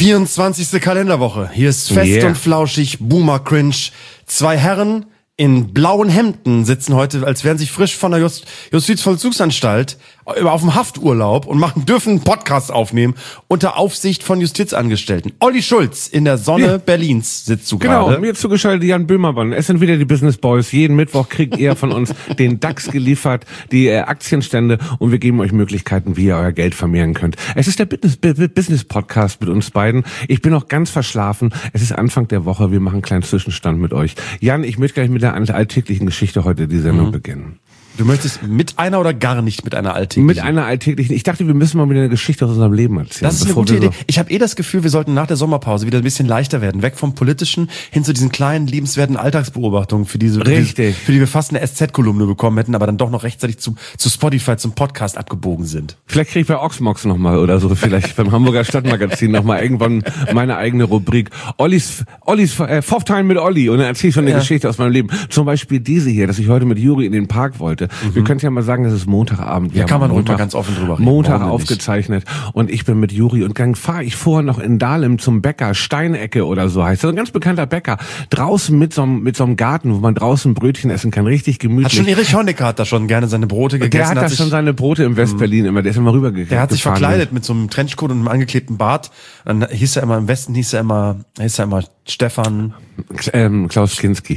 24. Kalenderwoche. Hier ist fest und flauschig, Boomer Cringe. Zwei Herren in blauen Hemden sitzen heute, als wären sie frisch von der Justizvollzugsanstalt auf dem Hafturlaub und dürfen einen Podcast aufnehmen unter Aufsicht von Justizangestellten. Olli Schulz in der Sonne Berlins sitzt du gerade. Genau, mir zugeschaltet Jan Böhmermann. Es sind wieder die Business Boys. Jeden Mittwoch kriegt ihr von uns den DAX geliefert, die Aktienstände, und wir geben euch Möglichkeiten, wie ihr euer Geld vermehren könnt. Es ist der Business Podcast mit uns beiden. Ich bin noch ganz verschlafen. Es ist Anfang der Woche. Wir machen einen kleinen Zwischenstand mit euch. Jan, ich möchte gleich mit der alltäglichen Geschichte heute die Sendung beginnen. Du möchtest mit einer oder gar nicht mit einer alltäglichen? Mit einer alltäglichen. Ich dachte, wir müssen mal wieder eine Geschichte aus unserem Leben erzählen. Das ist eine gute Idee. Ich habe das Gefühl, wir sollten nach der Sommerpause wieder ein bisschen leichter werden. Weg vom Politischen hin zu diesen kleinen, liebenswerten Alltagsbeobachtungen, für die wir fast eine SZ-Kolumne bekommen hätten, aber dann doch noch rechtzeitig zu Spotify, zum Podcast abgebogen sind. Vielleicht kriege ich bei Oxmox nochmal oder so, vielleicht beim Hamburger Stadtmagazin nochmal irgendwann meine eigene Rubrik. Ollis Fourth Time mit Olli, und dann erzähle ich schon eine Geschichte aus meinem Leben. Zum Beispiel diese hier, dass ich heute mit Juri in den Park wollte. Wir können ja mal sagen, es ist Montagabend. Ja, kann man ruhig mal ganz offen drüber reden. Montag aufgezeichnet und ich bin mit Juri, und dann fahre ich vorher noch in Dahlem zum Bäcker, Steinecke oder so heißt das. Ein ganz bekannter Bäcker. Draußen mit so einem Garten, wo man draußen Brötchen essen kann, richtig gemütlich. Hat schon Erich Honecker hat da schon gerne seine Brote gegessen. Der hat da schon seine Brote im Westberlin immer, der ist immer rübergegangen. Der hat sich verkleidet mit so einem Trenchcoat und einem angeklebten Bart. Dann hieß er immer, im Westen hieß er immer Stefan... Klaus Kinski.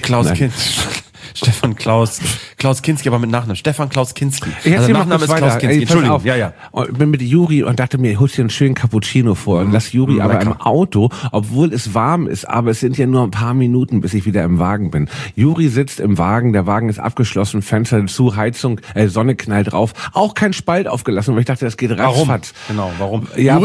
Stefan Klaus Kinski, aber mit Nachnamen. Stefan Klaus Kinski. Also Nachname ist Klaus Kinski. Entschuldigung. Ja. Und bin mit Juri und dachte mir, ich hol dir einen schönen Cappuccino vor und lass Juri aber im Auto, obwohl es warm ist, aber es sind ja nur ein paar Minuten, bis ich wieder im Wagen bin. Juri sitzt im Wagen, der Wagen ist abgeschlossen, Fenster zu, Heizung, Sonne knallt drauf, auch kein Spalt aufgelassen, weil ich dachte, das geht ratzfatz. Warum? Ja,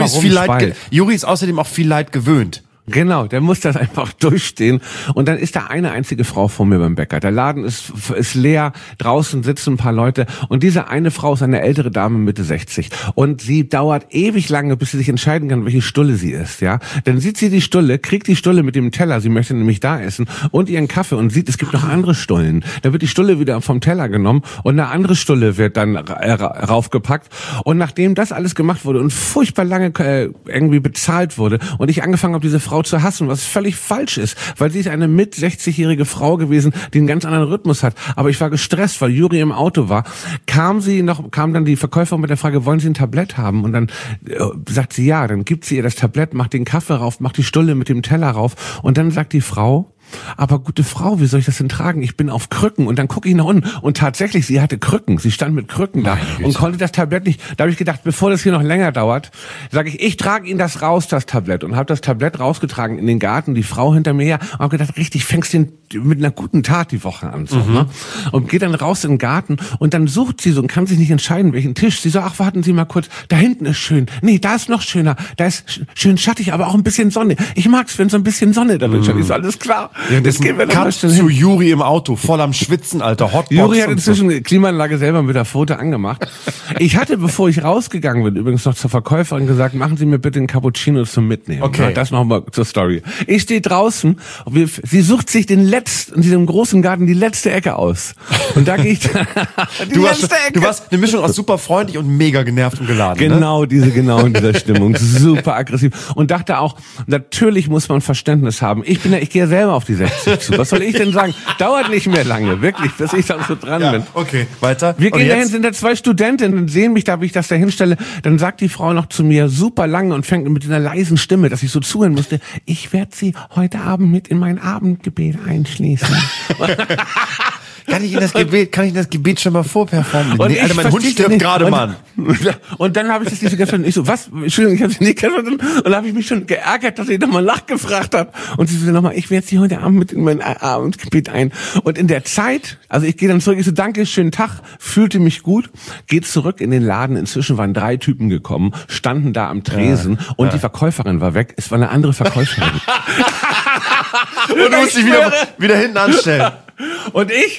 Juri ist außerdem auch viel Leid gewöhnt. Genau, der muss das einfach durchstehen. Und dann ist da eine einzige Frau vor mir beim Bäcker. Der Laden ist leer, draußen sitzen ein paar Leute. Und diese eine Frau ist eine ältere Dame, Mitte 60. Und sie dauert ewig lange, bis sie sich entscheiden kann, welche Stulle sie isst, ja. Dann sieht sie die Stulle, kriegt die Stulle mit dem Teller, sie möchte nämlich da essen, und ihren Kaffee, und sieht, es gibt noch andere Stullen. Da wird die Stulle wieder vom Teller genommen und eine andere Stulle wird dann raufgepackt. Und nachdem das alles gemacht wurde und furchtbar lange irgendwie bezahlt wurde und ich angefangen habe, diese Frau zu hassen, was völlig falsch ist, weil sie ist eine mit 60-jährige Frau gewesen, die einen ganz anderen Rhythmus hat. Aber ich war gestresst, weil Juri im Auto war. Kam dann die Verkäuferin mit der Frage, wollen Sie ein Tablett haben? Und dann sagt sie ja, dann gibt sie ihr das Tablett, macht den Kaffee rauf, macht die Stulle mit dem Teller rauf, und dann sagt die Frau: Aber gute Frau, wie soll ich das denn tragen? Ich bin auf Krücken. Und dann gucke ich nach unten. Und tatsächlich, sie hatte Krücken. Sie stand mit Krücken da und konnte das Tablett nicht. Da habe ich gedacht, bevor das hier noch länger dauert, sage ich trage Ihnen das raus, das Tablett. Und habe das Tablett rausgetragen in den Garten, die Frau hinter mir her. Und habe gedacht, richtig, fängst du mit einer guten Tat die Woche an. So, ne? Und geht dann raus in den Garten. Und dann sucht sie so und kann sich nicht entscheiden, welchen Tisch. Sie so, ach, warten Sie mal kurz. Da hinten ist schön. Nee, da ist noch schöner. Da ist schön schattig, aber auch ein bisschen Sonne. Ich mag's, wenn so ein bisschen Sonne darin scheint. Ist alles klar. Ja, das gehen wir dann zu Juri im Auto, voll am Schwitzen, Alter. Hotbox. Juri hat inzwischen Klimaanlage selber mit der Pfote angemacht. Ich hatte, bevor ich rausgegangen bin, übrigens noch zur Verkäuferin gesagt, machen Sie mir bitte einen Cappuccino zum Mitnehmen. Okay. Das nochmal zur Story. Ich stehe draußen, sie sucht sich in diesem großen Garten die letzte Ecke aus. Und da gehe ich Du warst eine Mischung aus super freundlich und mega genervt und geladen. Genau, in dieser Stimmung. Super aggressiv. Und dachte auch, natürlich muss man Verständnis haben. Ich gehe ja selber auf die 60 zu. Was soll ich denn sagen? Dauert nicht mehr lange, wirklich, bis ich dann so dran bin. Okay, weiter. Wir gehen dahin, sind da zwei Studentinnen, sehen mich da, wie ich das da hinstelle. Dann sagt die Frau noch zu mir, super lange, und fängt mit einer leisen Stimme, dass ich so zuhören musste: Ich werde Sie heute Abend mit in mein Abendgebet einschließen. Kann ich Ihnen das Gebet schon mal vorperformen? Nee, Alter, mein Hund stirbt gerade, Mann. Und dann habe ich das nicht so verstanden. Ich so, was? Entschuldigung, ich habe Sie nicht verstanden. Und dann habe ich mich schon geärgert, dass ich nochmal nachgefragt habe. Und sie so nochmal, ich werde Sie heute Abend mit in mein Abendgebet ein. Und in der Zeit, also ich gehe dann zurück, ich so, danke, schönen Tag, fühlte mich gut, geht zurück in den Laden. Inzwischen waren 3 Typen gekommen, standen da am Tresen, und die Verkäuferin war weg. Es war eine andere Verkäuferin. Und du musst dich wieder hinten anstellen. Und ich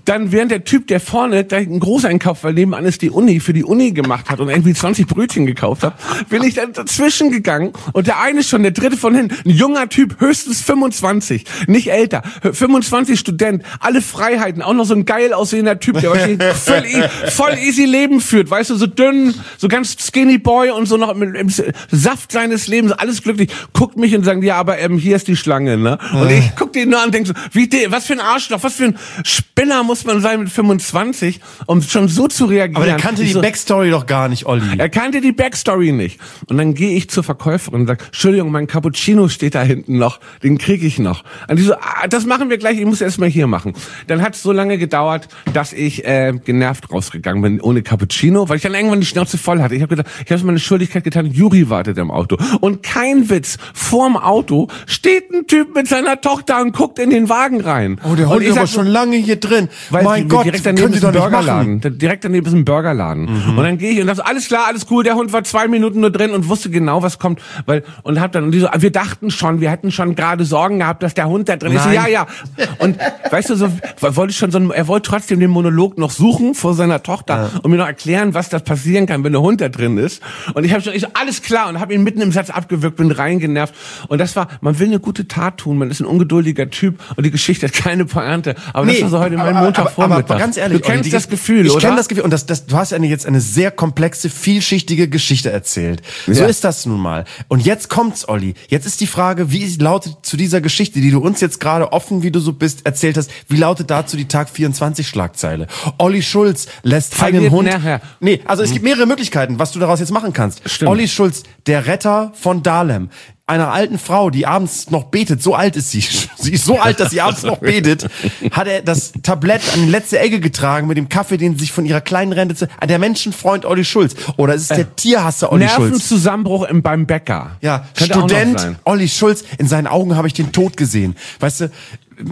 dann während der Typ, der vorne gleich einen Großeinkauf, weil nebenan ist die Uni, für die Uni gemacht hat und irgendwie 20 Brötchen gekauft hat, bin ich dann dazwischen gegangen und der eine schon, der dritte von hinten, ein junger Typ, höchstens 25, nicht älter, 25 Student, alle Freiheiten, auch noch so ein geil aussehender Typ, der wahrscheinlich voll easy Leben führt, weißt du, so dünn, so ganz skinny Boy und so noch im Saft seines Lebens, alles glücklich, guckt mich und sagt, ja, aber hier ist die Schlange, ne? Und ich guck den nur an und denk so, was für ein Arschloch, was für ein Spinner muss man sein mit 25, um schon so zu reagieren. Aber der kannte die Backstory doch gar nicht, Olli. Er kannte die Backstory nicht. Und dann gehe ich zur Verkäuferin und sage, Entschuldigung, mein Cappuccino steht da hinten noch, den kriege ich noch. Und die so, das machen wir gleich, ich muss erst mal hier machen. Dann hat es so lange gedauert, dass ich genervt rausgegangen bin, ohne Cappuccino, weil ich dann irgendwann die Schnauze voll hatte. Ich habe gedacht, ich habe meine Schuldigkeit getan, Juri wartet im Auto. Und kein Witz, vorm Auto steht ein Typ mit seiner Tochter und guckt in den Wagen rein. Oh, der Hund ist aber schon lange hier drin. Mein Gott, direkt daneben ist ein Burgerladen. Direkt daneben ist ein Burgerladen. Und dann gehe ich und dachte, alles klar, alles cool, der Hund war 2 Minuten nur drin und wusste genau, was kommt. Und hab dann, und die so, wir dachten schon, wir hätten schon gerade Sorgen gehabt, dass der Hund da drin ist. So, ja. Und weißt du, so, er wollte trotzdem den Monolog noch suchen vor seiner Tochter und mir noch erklären, was da passieren kann, wenn der Hund da drin ist. Und ich so, alles klar, und habe ihn mitten im Satz abgewürgt, bin reingenervt. Und das war, man will eine gute Tat tun, man ist ein ungeduldiger Typ und die Geschichte hat keine Pointe. Aber das war so heute mein Montagvormittag. Aber ganz ehrlich, du kennst das Gefühl, oder? Ich kenne das Gefühl. Und du hast jetzt eine sehr komplexe, vielschichtige Geschichte erzählt. So ist das nun mal. Und jetzt kommt's, Olli. Jetzt ist die Frage, wie lautet zu dieser Geschichte, die du uns jetzt gerade offen, wie du so bist, erzählt hast, wie lautet dazu die Tag 24 Schlagzeile? Olli Schulz lässt einen Hund... Nee, also es gibt mehrere Möglichkeiten, was du daraus jetzt machen kannst. Stimmt. Olli Schulz, der Retter von Dahlem. Einer alten Frau, die abends noch betet, so alt ist sie. Sie ist so alt, dass sie abends noch betet, hat er das Tablett an die letzte Ecke getragen mit dem Kaffee, den sie sich von ihrer kleinen Rente... Der Menschenfreund Olli Schulz. Oder ist es der Tierhasser Olli Schulz? Nervenzusammenbruch beim Bäcker. Ja, Student Olli Schulz. In seinen Augen habe ich den Tod gesehen. Weißt du...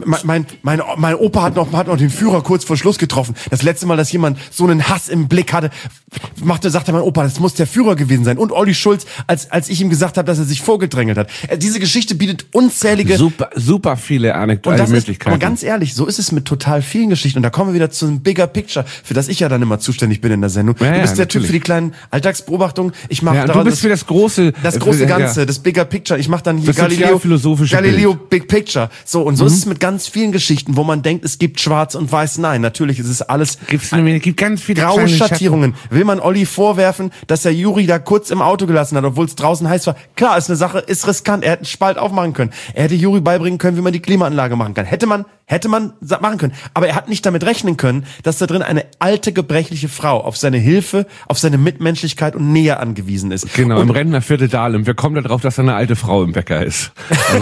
Mein Opa hat noch den Führer kurz vor Schluss getroffen. Das letzte Mal, dass jemand so einen Hass im Blick hatte, sagte mein Opa, das muss der Führer gewesen sein. Und Olli Schulz, als ich ihm gesagt habe, dass er sich vorgedrängelt hat. Diese Geschichte bietet unzählige... Super viele Möglichkeiten. Aber ganz ehrlich, so ist es mit total vielen Geschichten. Und da kommen wir wieder zu einem Bigger Picture, für das ich ja dann immer zuständig bin in der Sendung. Ja, du bist der Typ für die kleinen Alltagsbeobachtungen. Ich mache du bist für das große Ganze, das Bigger Picture. Ich mache dann hier Galileo Big Picture. So, und so ist es mit ganz vielen Geschichten, wo man denkt, es gibt Schwarz und Weiß. Nein, natürlich ist es alles gibt ganz viele graue Schattierungen. Will man Olli vorwerfen, dass er Juri da kurz im Auto gelassen hat, obwohl es draußen heiß war? Klar, ist eine Sache, ist riskant. Er hätte einen Spalt aufmachen können. Er hätte Juri beibringen können, wie man die Klimaanlage machen kann. Hätte man machen können. Aber er hat nicht damit rechnen können, dass da drin eine alte, gebrechliche Frau auf seine Hilfe, auf seine Mitmenschlichkeit und Nähe angewiesen ist. Genau, und im Rentnerviertel Dahlem. Wir kommen darauf, dass da eine alte Frau im Bäcker ist. Also,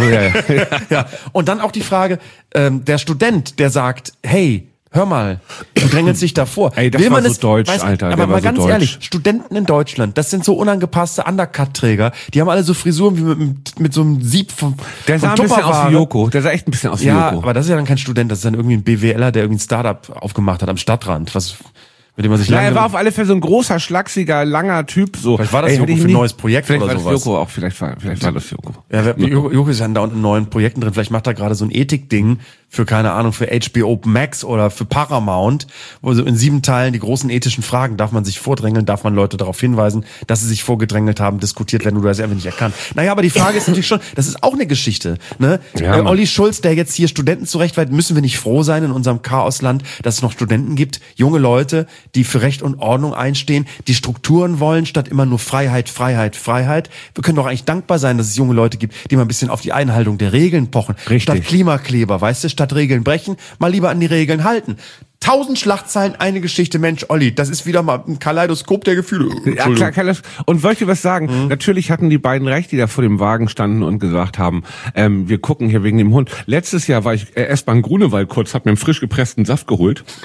ja. Und dann auch die Frage, der Student, der sagt, hey, hör mal, du drängelst dich davor. Ey, das war so deutsch, Alter. Aber mal ganz ehrlich, Studenten in Deutschland, das sind so unangepasste Undercut-Träger. Die haben alle so Frisuren wie mit so einem Sieb von Der sah ein bisschen aus wie Joko. Der sah echt ein bisschen aus wie Joko. Ja, aber das ist ja dann kein Student, das ist dann irgendwie ein BWLer, der irgendwie ein Startup aufgemacht hat am Stadtrand. Mit dem man sich er war auf alle Fälle so ein großer, schlachsiger, langer Typ. So. Vielleicht war das Joko für ein neues Projekt oder sowas. Vielleicht war das Joko auch, vielleicht war das Joko. Ja, Joko ist ja da unten in neuen Projekten drin. Vielleicht macht er gerade so ein Ethik-Ding für, keine Ahnung, für HBO Max oder für Paramount, wo so in 7 Teilen die großen ethischen Fragen, darf man sich vordrängeln, darf man Leute darauf hinweisen, dass sie sich vorgedrängelt haben, diskutiert werden oder das einfach nicht erkannt. Naja, aber die Frage ist natürlich schon, das ist auch eine Geschichte, ne? Ja, Olli Schulz, der jetzt hier Studenten zurechtweist, müssen wir nicht froh sein in unserem Chaosland, dass es noch Studenten gibt, junge Leute, die für Recht und Ordnung einstehen, die Strukturen wollen, statt immer nur Freiheit, Freiheit, Freiheit. Wir können doch eigentlich dankbar sein, dass es junge Leute gibt, die mal ein bisschen auf die Einhaltung der Regeln pochen. Richtig. Statt Klimakleber, weißt du, statt Regeln brechen, mal lieber an die Regeln halten. 1000 Schlagzeilen, eine Geschichte. Mensch, Olli, das ist wieder mal ein Kaleidoskop der Gefühle. Ja, klar. Und wollte ich was sagen? Natürlich hatten die beiden recht, die da vor dem Wagen standen und gesagt haben, wir gucken hier wegen dem Hund. Letztes Jahr war ich S-Bahn Grunewald kurz, hab mir einen frisch gepressten Saft geholt.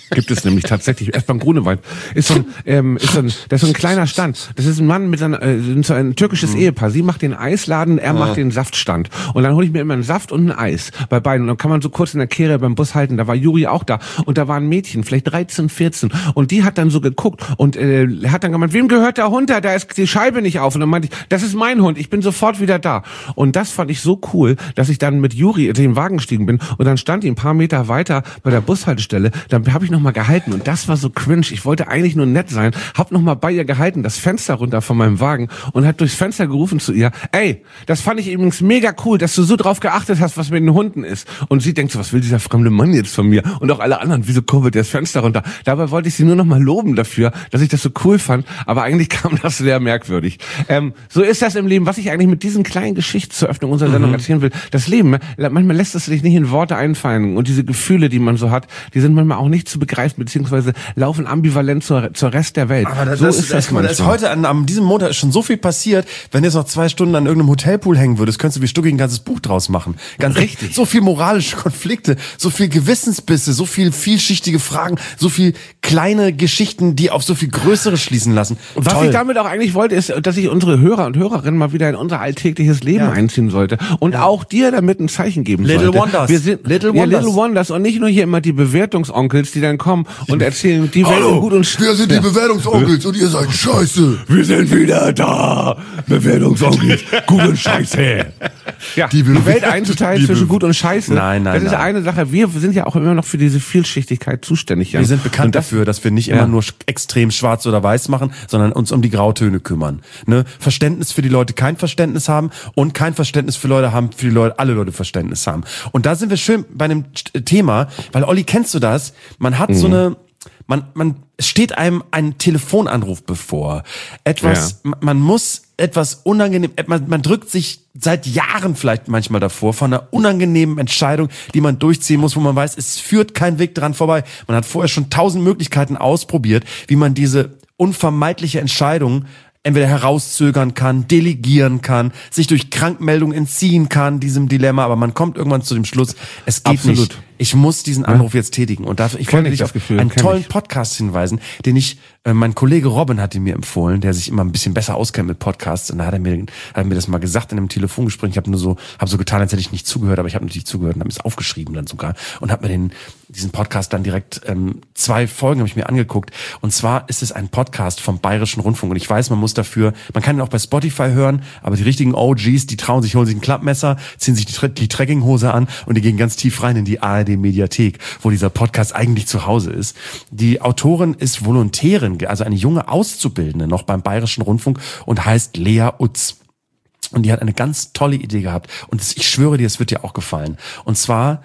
Gibt es nämlich tatsächlich. Erst beim Grunewald. Das ist so ein kleiner Stand. Das ist ein Mann mit ein türkisches Ehepaar. Sie macht den Eisladen, er macht den Saftstand. Und dann hole ich mir immer einen Saft und ein Eis bei beiden. Und dann kann man so kurz in der Kehre beim Bus halten. Da war Juri auch da. Und da war ein Mädchen, vielleicht 13, 14. Und die hat dann so geguckt und hat dann gemeint, wem gehört der Hund da? Da ist die Scheibe nicht auf. Und dann meinte ich, das ist mein Hund. Ich bin sofort wieder da. Und das fand ich so cool, dass ich dann mit Juri in den Wagen gestiegen bin. Und dann stand die ein paar Meter weiter bei der Bushaltestelle. Dann habe ich noch mal gehalten. Und das war so cringe. Ich wollte eigentlich nur nett sein. Hab noch mal bei ihr gehalten, das Fenster runter von meinem Wagen und hat durchs Fenster gerufen zu ihr, ey, das fand ich übrigens mega cool, dass du so drauf geachtet hast, was mit den Hunden ist. Und sie denkt so, was will dieser fremde Mann jetzt von mir? Und auch alle anderen, wieso kurbelt der das Fenster runter? Dabei wollte ich sie nur noch mal loben dafür, dass ich das so cool fand. Aber eigentlich kam das sehr merkwürdig. So ist das im Leben. Was ich eigentlich mit diesen kleinen Geschichten zur Öffnung unserer Sendung erzählen will, das Leben, manchmal lässt es sich nicht in Worte einfallen. Und diese Gefühle, die man so hat, die sind manchmal auch nicht zu begreifen, beziehungsweise laufen ambivalent zur Rest der Welt. Aber so ist das manchmal. Ist heute an diesem Montag ist schon so viel passiert. Wenn du jetzt noch 2 Stunden an irgendeinem Hotelpool hängen würdest, könntest du wie Stucki ein ganzes Buch draus machen. Ganz richtig. So viel moralische Konflikte, so viel Gewissensbisse, so viel vielschichtige Fragen, so viel kleine Geschichten, die auf so viel Größeres schließen lassen. Und was ich damit auch eigentlich wollte, ist, dass ich unsere Hörer und Hörerinnen mal wieder in unser alltägliches Leben einziehen sollte und auch dir damit ein Zeichen geben sollte. Little Wonders. Wir sind Little Wonders und nicht nur hier immer die Bewertungsonkels, die dann kommen und erzählen, die Welt ist gut und wir sind die Bewertungsonkels und ihr seid scheiße. Wir sind wieder da. Bewertungsonkels, gut und scheiße. Ja, die Welt einzuteilen zwischen gut und scheiße. Nein. Das ist eine Sache. Wir sind ja auch immer noch für diese Vielschichtigkeit zuständig. Wir sind bekannt dafür, dass wir nicht immer nur extrem schwarz oder weiß machen, sondern uns um die Grautöne kümmern. Ne? Verständnis für die Leute kein Verständnis haben und kein Verständnis für Leute haben, für die Leute, alle Leute Verständnis haben. Und da sind wir schön bei einem Thema, weil Olli, kennst du das? Man hat so eine, es steht einem ein Telefonanruf bevor. Man muss etwas unangenehm, man drückt sich seit Jahren vielleicht manchmal davor von einer unangenehmen Entscheidung, die man durchziehen muss, wo man weiß, es führt kein Weg dran vorbei. Man hat vorher schon 1000 Möglichkeiten ausprobiert, wie man diese unvermeidliche Entscheidung entweder herauszögern kann, delegieren kann, sich durch Krankmeldung entziehen kann, diesem Dilemma, aber man kommt irgendwann zu dem Schluss, es geht nicht. Ich muss diesen Anruf jetzt tätigen. Und dafür, ich wollte dich auf einen tollen Podcast hinweisen, den mein Kollege Robin hat ihn mir empfohlen, der sich immer ein bisschen besser auskennt mit Podcasts. Und da hat er mir das mal gesagt in einem Telefongespräch. Ich habe so getan, als hätte ich nicht zugehört, aber ich habe natürlich zugehört und habe es aufgeschrieben dann sogar und habe mir diesen Podcast dann direkt 2 Folgen habe ich mir angeguckt. Und zwar ist es ein Podcast vom Bayerischen Rundfunk. Und ich weiß, man kann ihn auch bei Spotify hören, aber die richtigen OGs, die trauen sich, holen sich ein Klappmesser, ziehen sich die Trekkinghose an und die gehen ganz tief rein in die ARD-Mediathek, wo dieser Podcast eigentlich zu Hause ist. Die Autorin ist Volontärin, also eine junge Auszubildende noch beim Bayerischen Rundfunk und heißt Lea Utz. Und die hat eine ganz tolle Idee gehabt. Und ich schwöre dir, es wird dir auch gefallen. Und zwar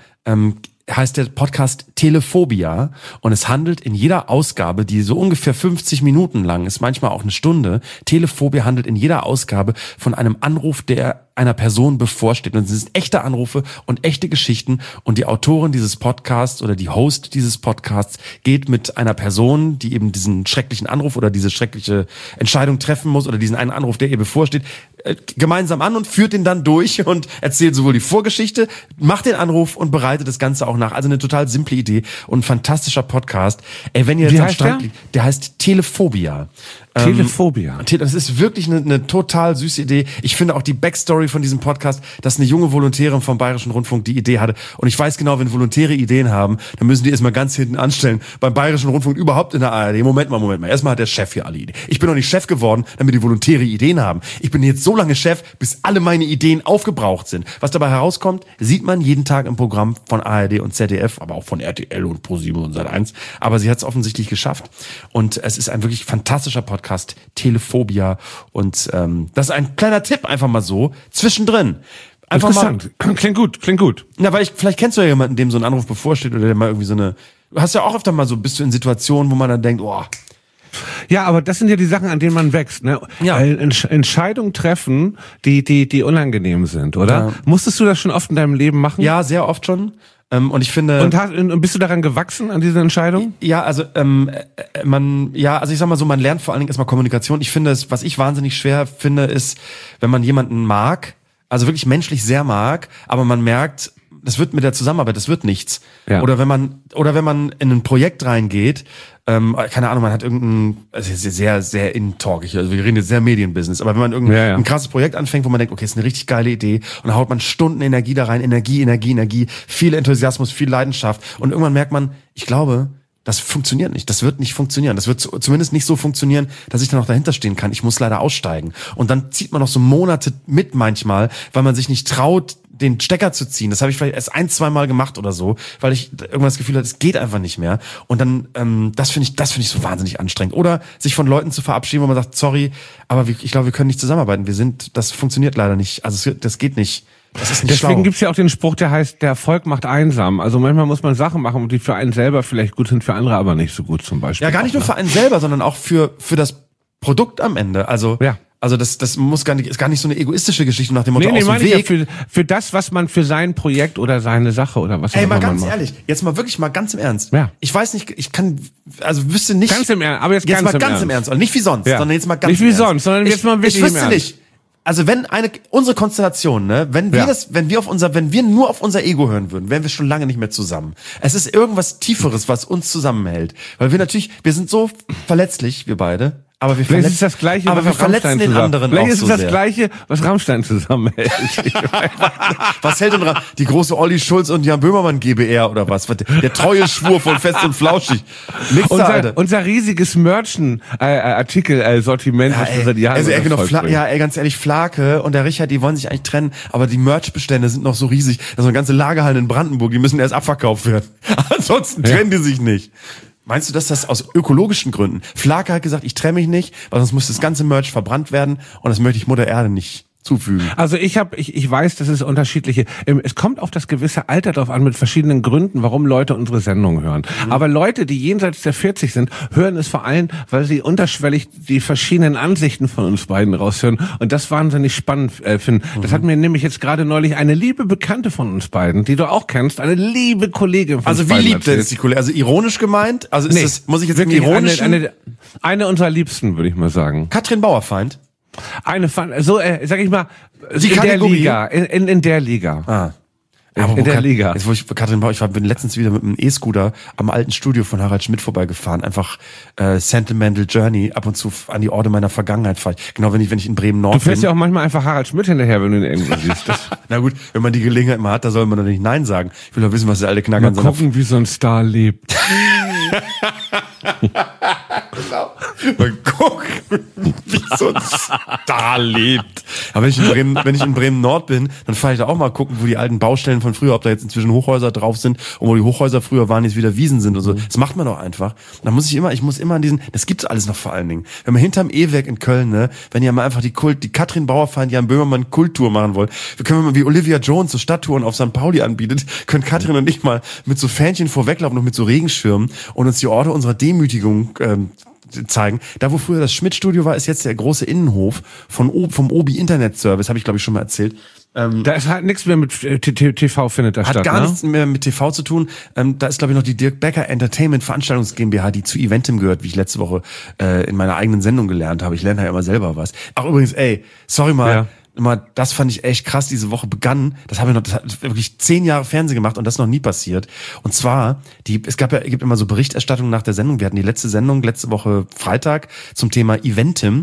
heißt der Podcast Telephobia und es handelt in jeder Ausgabe, die so ungefähr 50 Minuten lang ist, manchmal auch eine Stunde. Telephobia handelt in jeder Ausgabe von einem Anruf, der einer Person bevorsteht. Und es sind echte Anrufe und echte Geschichten. Und die Autorin dieses Podcasts oder die Host dieses Podcasts geht mit einer Person, die eben diesen schrecklichen Anruf oder diese schreckliche Entscheidung treffen muss oder diesen einen Anruf, der ihr bevorsteht, gemeinsam an und führt den dann durch und erzählt sowohl die Vorgeschichte, macht den Anruf und bereitet das Ganze auch nach. Also eine total simple Idee und ein fantastischer Podcast. Wenn ihr jetzt am Strand liegt, der heißt Telephobia. Telephobia. Das ist wirklich eine total süße Idee. Ich finde auch die Backstory von diesem Podcast, dass eine junge Volontärin vom Bayerischen Rundfunk die Idee hatte. Und ich weiß genau, wenn Volontäre Ideen haben, dann müssen die erstmal ganz hinten anstellen. Beim Bayerischen Rundfunk überhaupt in der ARD. Moment mal. Erstmal hat der Chef hier alle Ideen. Ich bin doch nicht Chef geworden, damit die Volontäre Ideen haben. Ich bin jetzt so lange Chef, bis alle meine Ideen aufgebraucht sind. Was dabei herauskommt, sieht man jeden Tag im Programm von ARD und ZDF, aber auch von RTL und ProSieben und Sat.1. Aber sie hat es offensichtlich geschafft. Und es ist ein wirklich fantastischer Podcast, Telephobia. Und das ist ein kleiner Tipp, einfach mal so, zwischendrin. Einfach interessant. Mal, klingt gut. Na, weil vielleicht kennst du ja jemanden, dem so ein Anruf bevorsteht oder der mal irgendwie du hast ja auch öfter mal bist du in Situationen, wo man dann denkt, oh. Ja, aber das sind ja die Sachen, an denen man wächst, ne? Ja. Entscheidungen treffen, die unangenehm sind, oder? Ja. Musstest du das schon oft in deinem Leben machen? Ja, sehr oft schon. Und ich finde. Und bist du daran gewachsen, an dieser Entscheidung? Ja, also, ich sag mal so, man lernt vor allen Dingen erstmal Kommunikation. Ich finde was ich wahnsinnig schwer finde, ist, wenn man jemanden mag, also wirklich menschlich sehr mag, aber man merkt, mit der Zusammenarbeit, das wird nichts. Ja. Oder wenn man in ein Projekt reingeht, keine Ahnung, man hat sehr, sehr in-talkig, also wir reden jetzt sehr Medienbusiness, aber wenn man ein krasses Projekt anfängt, wo man denkt, okay, ist eine richtig geile Idee und dann haut man Stunden Energie da rein, Energie, viel Enthusiasmus, viel Leidenschaft und irgendwann merkt man, ich glaube, das funktioniert nicht. Das wird nicht funktionieren. Das wird zumindest nicht so funktionieren, dass ich dann auch dahinter stehen kann. Ich muss leider aussteigen. Und dann zieht man noch so Monate mit manchmal, weil man sich nicht traut, den Stecker zu ziehen. Das habe ich vielleicht erst 1-2 Mal gemacht oder so, weil ich irgendwann das Gefühl hatte, es geht einfach nicht mehr. Und dann, das finde ich so wahnsinnig anstrengend. Oder sich von Leuten zu verabschieden, wo man sagt, sorry, aber ich glaube, wir können nicht zusammenarbeiten. Das funktioniert leider nicht. Also das geht nicht. Das ist nicht Deswegen schlau. gibt's ja auch den Spruch, der heißt, der Erfolg macht einsam. Also manchmal muss man Sachen machen, die für einen selber vielleicht gut sind, für andere aber nicht so gut zum Beispiel. Ja, gar nicht nur für einen selber, sondern auch für das Produkt am Ende. Also das muss ist gar nicht so eine egoistische Geschichte nach dem Motto aus dem Weg. Ja, für das, was man für sein Projekt oder seine Sache oder was auch immer mal ganz man macht. ehrlich, jetzt mal wirklich mal ganz im Ernst. Ja. Ich weiß nicht, wüsste nicht. Ganz im Ernst, aber jetzt mal ganz im Ernst. Und nicht wie sonst, sondern jetzt mal ganz nicht im wie Ernst. sonst, sondern jetzt mal wirklich Ich wüsste nicht. Also wenn unsere Konstellation, ne, wenn wir nur auf unser Ego hören würden, wären wir schon lange nicht mehr zusammen. Es ist irgendwas Tieferes, was uns zusammenhält. Weil wir sind so verletzlich, wir beide. Aber wir vielleicht ist das Gleiche, aber wir verletzen den anderen vielleicht auch ist so es das sehr. Gleiche, was Rammstein zusammenhält. Was hält denn die große Olli Schulz und Jan Böhmermann GbR oder was? Der treue Schwur von Fest und Flauschig. Unser riesiges Merchen-Artikel-Sortiment, was wir seit Jahren ganz ehrlich, Flake und der Richard, die wollen sich eigentlich trennen, aber die Merch-Bestände sind noch so riesig. Das sind eine ganze Lagerhallen in Brandenburg, die müssen erst abverkauft werden. Ansonsten trennen die sich nicht. Meinst du, dass das aus ökologischen Gründen? Flake hat gesagt, ich trenne mich nicht, weil sonst muss das ganze Merch verbrannt werden und das möchte ich Mutter Erde nicht zufügen. Also ich weiß, dass es unterschiedliche, es kommt auf das gewisse Alter drauf an, mit verschiedenen Gründen, warum Leute unsere Sendung hören. Aber Leute, die jenseits der 40 sind, hören es vor allem, weil sie unterschwellig die verschiedenen Ansichten von uns beiden raushören und das wahnsinnig spannend finden. Das hat mir nämlich jetzt gerade neulich eine liebe Bekannte von uns beiden, die du auch kennst, eine liebe Kollegin von uns beiden. Also wie liebt denn die Kollegin? Also ironisch gemeint? Also muss ich jetzt wirklich ironisch? Eine unserer Liebsten, würde ich mal sagen. Katrin Bauerfeind? Sag ich mal, die in Kategorie? der Liga. In der Liga. Ah. In der Liga. Jetzt, wo ich Katrin Bauer, bin letztens wieder mit einem E-Scooter am alten Studio von Harald Schmidt vorbeigefahren. Einfach Sentimental Journey. Ab und zu an die Orte meiner Vergangenheit fahre ich. Genau, wenn ich in Bremen-Nord bin. Du fährst ja auch manchmal einfach Harald Schmidt hinterher, wenn du ihn irgendwo siehst. Na gut, wenn man die Gelegenheit mal hat, da soll man doch nicht Nein sagen. Ich will doch wissen, was der alte Knacker Mal gucken, wie so ein Star lebt. Genau. Mal gucken, wie so ein Star lebt. Aber wenn ich in Bremen-Nord bin, dann fahre ich da auch mal gucken, wo die alten Baustellen von früher, ob da jetzt inzwischen Hochhäuser drauf sind und wo die Hochhäuser früher waren, jetzt wieder Wiesen sind und so. Das macht man doch einfach. Und dann muss ich immer an diesen, das gibt's alles noch vor allen Dingen. Wenn man hinterm E-Werk in Köln, ne, wenn ihr mal einfach die Katrin Bauerfeind, Jan Böhmermann Kulttour machen wollt, wir können mal wie Olivia Jones so Stadttouren auf St. Pauli anbietet, können Katrin und ich mal mit so Fähnchen vorweglaufen und mit so Regenschirmen und uns die Orte unserer Demütigung zeigen. Da, wo früher das Schmidt-Studio war, ist jetzt der große Innenhof vom Obi Internet Service, habe ich glaube ich schon mal erzählt. Da ist halt nichts mehr mit TV findet da statt. Hat gar nichts mehr mit TV zu tun. Da ist glaube ich noch die Dirk Becker Entertainment Veranstaltungs GmbH, die zu Eventim gehört, wie ich letzte Woche in meiner eigenen Sendung gelernt habe. Ich lerne ja immer selber was. Ach übrigens, sorry mal. Ja. Das fand ich echt krass, diese Woche begann. Das hat wirklich 10 Jahre Fernsehen gemacht und das ist noch nie passiert. Und zwar, es gibt immer so Berichterstattungen nach der Sendung. Wir hatten die letzte Sendung letzte Woche Freitag zum Thema Eventim.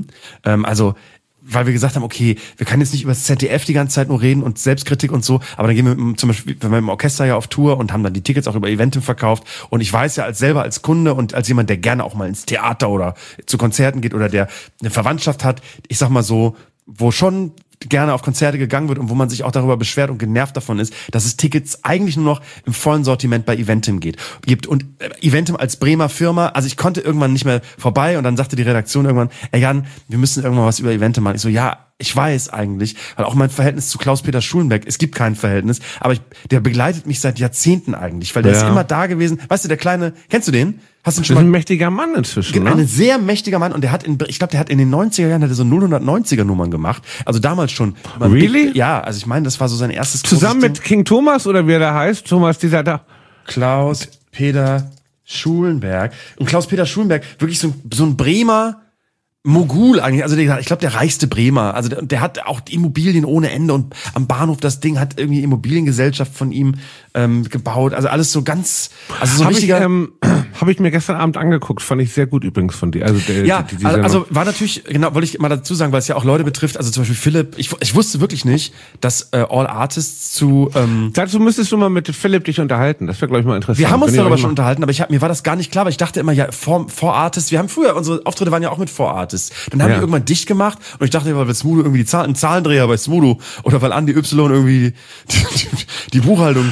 Weil wir gesagt haben, okay, wir können jetzt nicht über das ZDF die ganze Zeit nur reden und Selbstkritik und so, aber dann gehen wir zum Beispiel, wenn wir im Orchester ja auf Tour und haben dann die Tickets auch über Eventim verkauft und ich weiß ja selber als Kunde und als jemand, der gerne auch mal ins Theater oder zu Konzerten geht oder der eine Verwandtschaft hat, ich sag mal so, wo schon gerne auf Konzerte gegangen wird und wo man sich auch darüber beschwert und genervt davon ist, dass es Tickets eigentlich nur noch im vollen Sortiment bei Eventim gibt. Und Eventim als Bremer Firma, also ich konnte irgendwann nicht mehr vorbei und dann sagte die Redaktion irgendwann, Jan, wir müssen irgendwann was über Eventim machen. Ich so, ja, ich weiß eigentlich, weil auch mein Verhältnis zu Klaus-Peter Schulenbeck, es gibt kein Verhältnis, aber der begleitet mich seit Jahrzehnten eigentlich, weil der ist immer da gewesen. Weißt du, der kleine, kennst du den? Hast du schon mal? Ein mächtiger Mann inzwischen, ne? Ein sehr mächtiger Mann und der hat in den 90er Jahren so 090er Nummern gemacht. Also damals schon. Really? Ja, also ich meine, das war so sein erstes. Zusammen mit King Thomas oder wie er da heißt? Thomas, dieser da. Klaus-Peter Schulenberg. Und Klaus-Peter Schulenberg, wirklich so ein Bremer Mogul eigentlich, also ich glaube der reichste Bremer, also der hat auch Immobilien ohne Ende und am Bahnhof das Ding hat irgendwie Immobiliengesellschaft von ihm gebaut, also alles so ganz, also so ein richtiger... Habe ich mir gestern Abend angeguckt, fand ich sehr gut übrigens von dir. Also also war natürlich, genau, wollte ich mal dazu sagen, weil es ja auch Leute betrifft, also zum Beispiel Philipp, ich wusste wirklich nicht, dass All Artists zu... Dazu müsstest du mal mit Philipp dich unterhalten, das wäre glaube ich mal interessant. Wir haben uns darüber schon unterhalten, aber mir war das gar nicht klar, weil ich dachte immer, ja, vor Artists, wir haben früher, unsere Auftritte waren ja auch mit vor Artists, dann haben die irgendwann dicht gemacht und ich dachte, weil Smudo irgendwie ein Zahlendreher bei Smudo oder weil Andi Y irgendwie die Buchhaltung...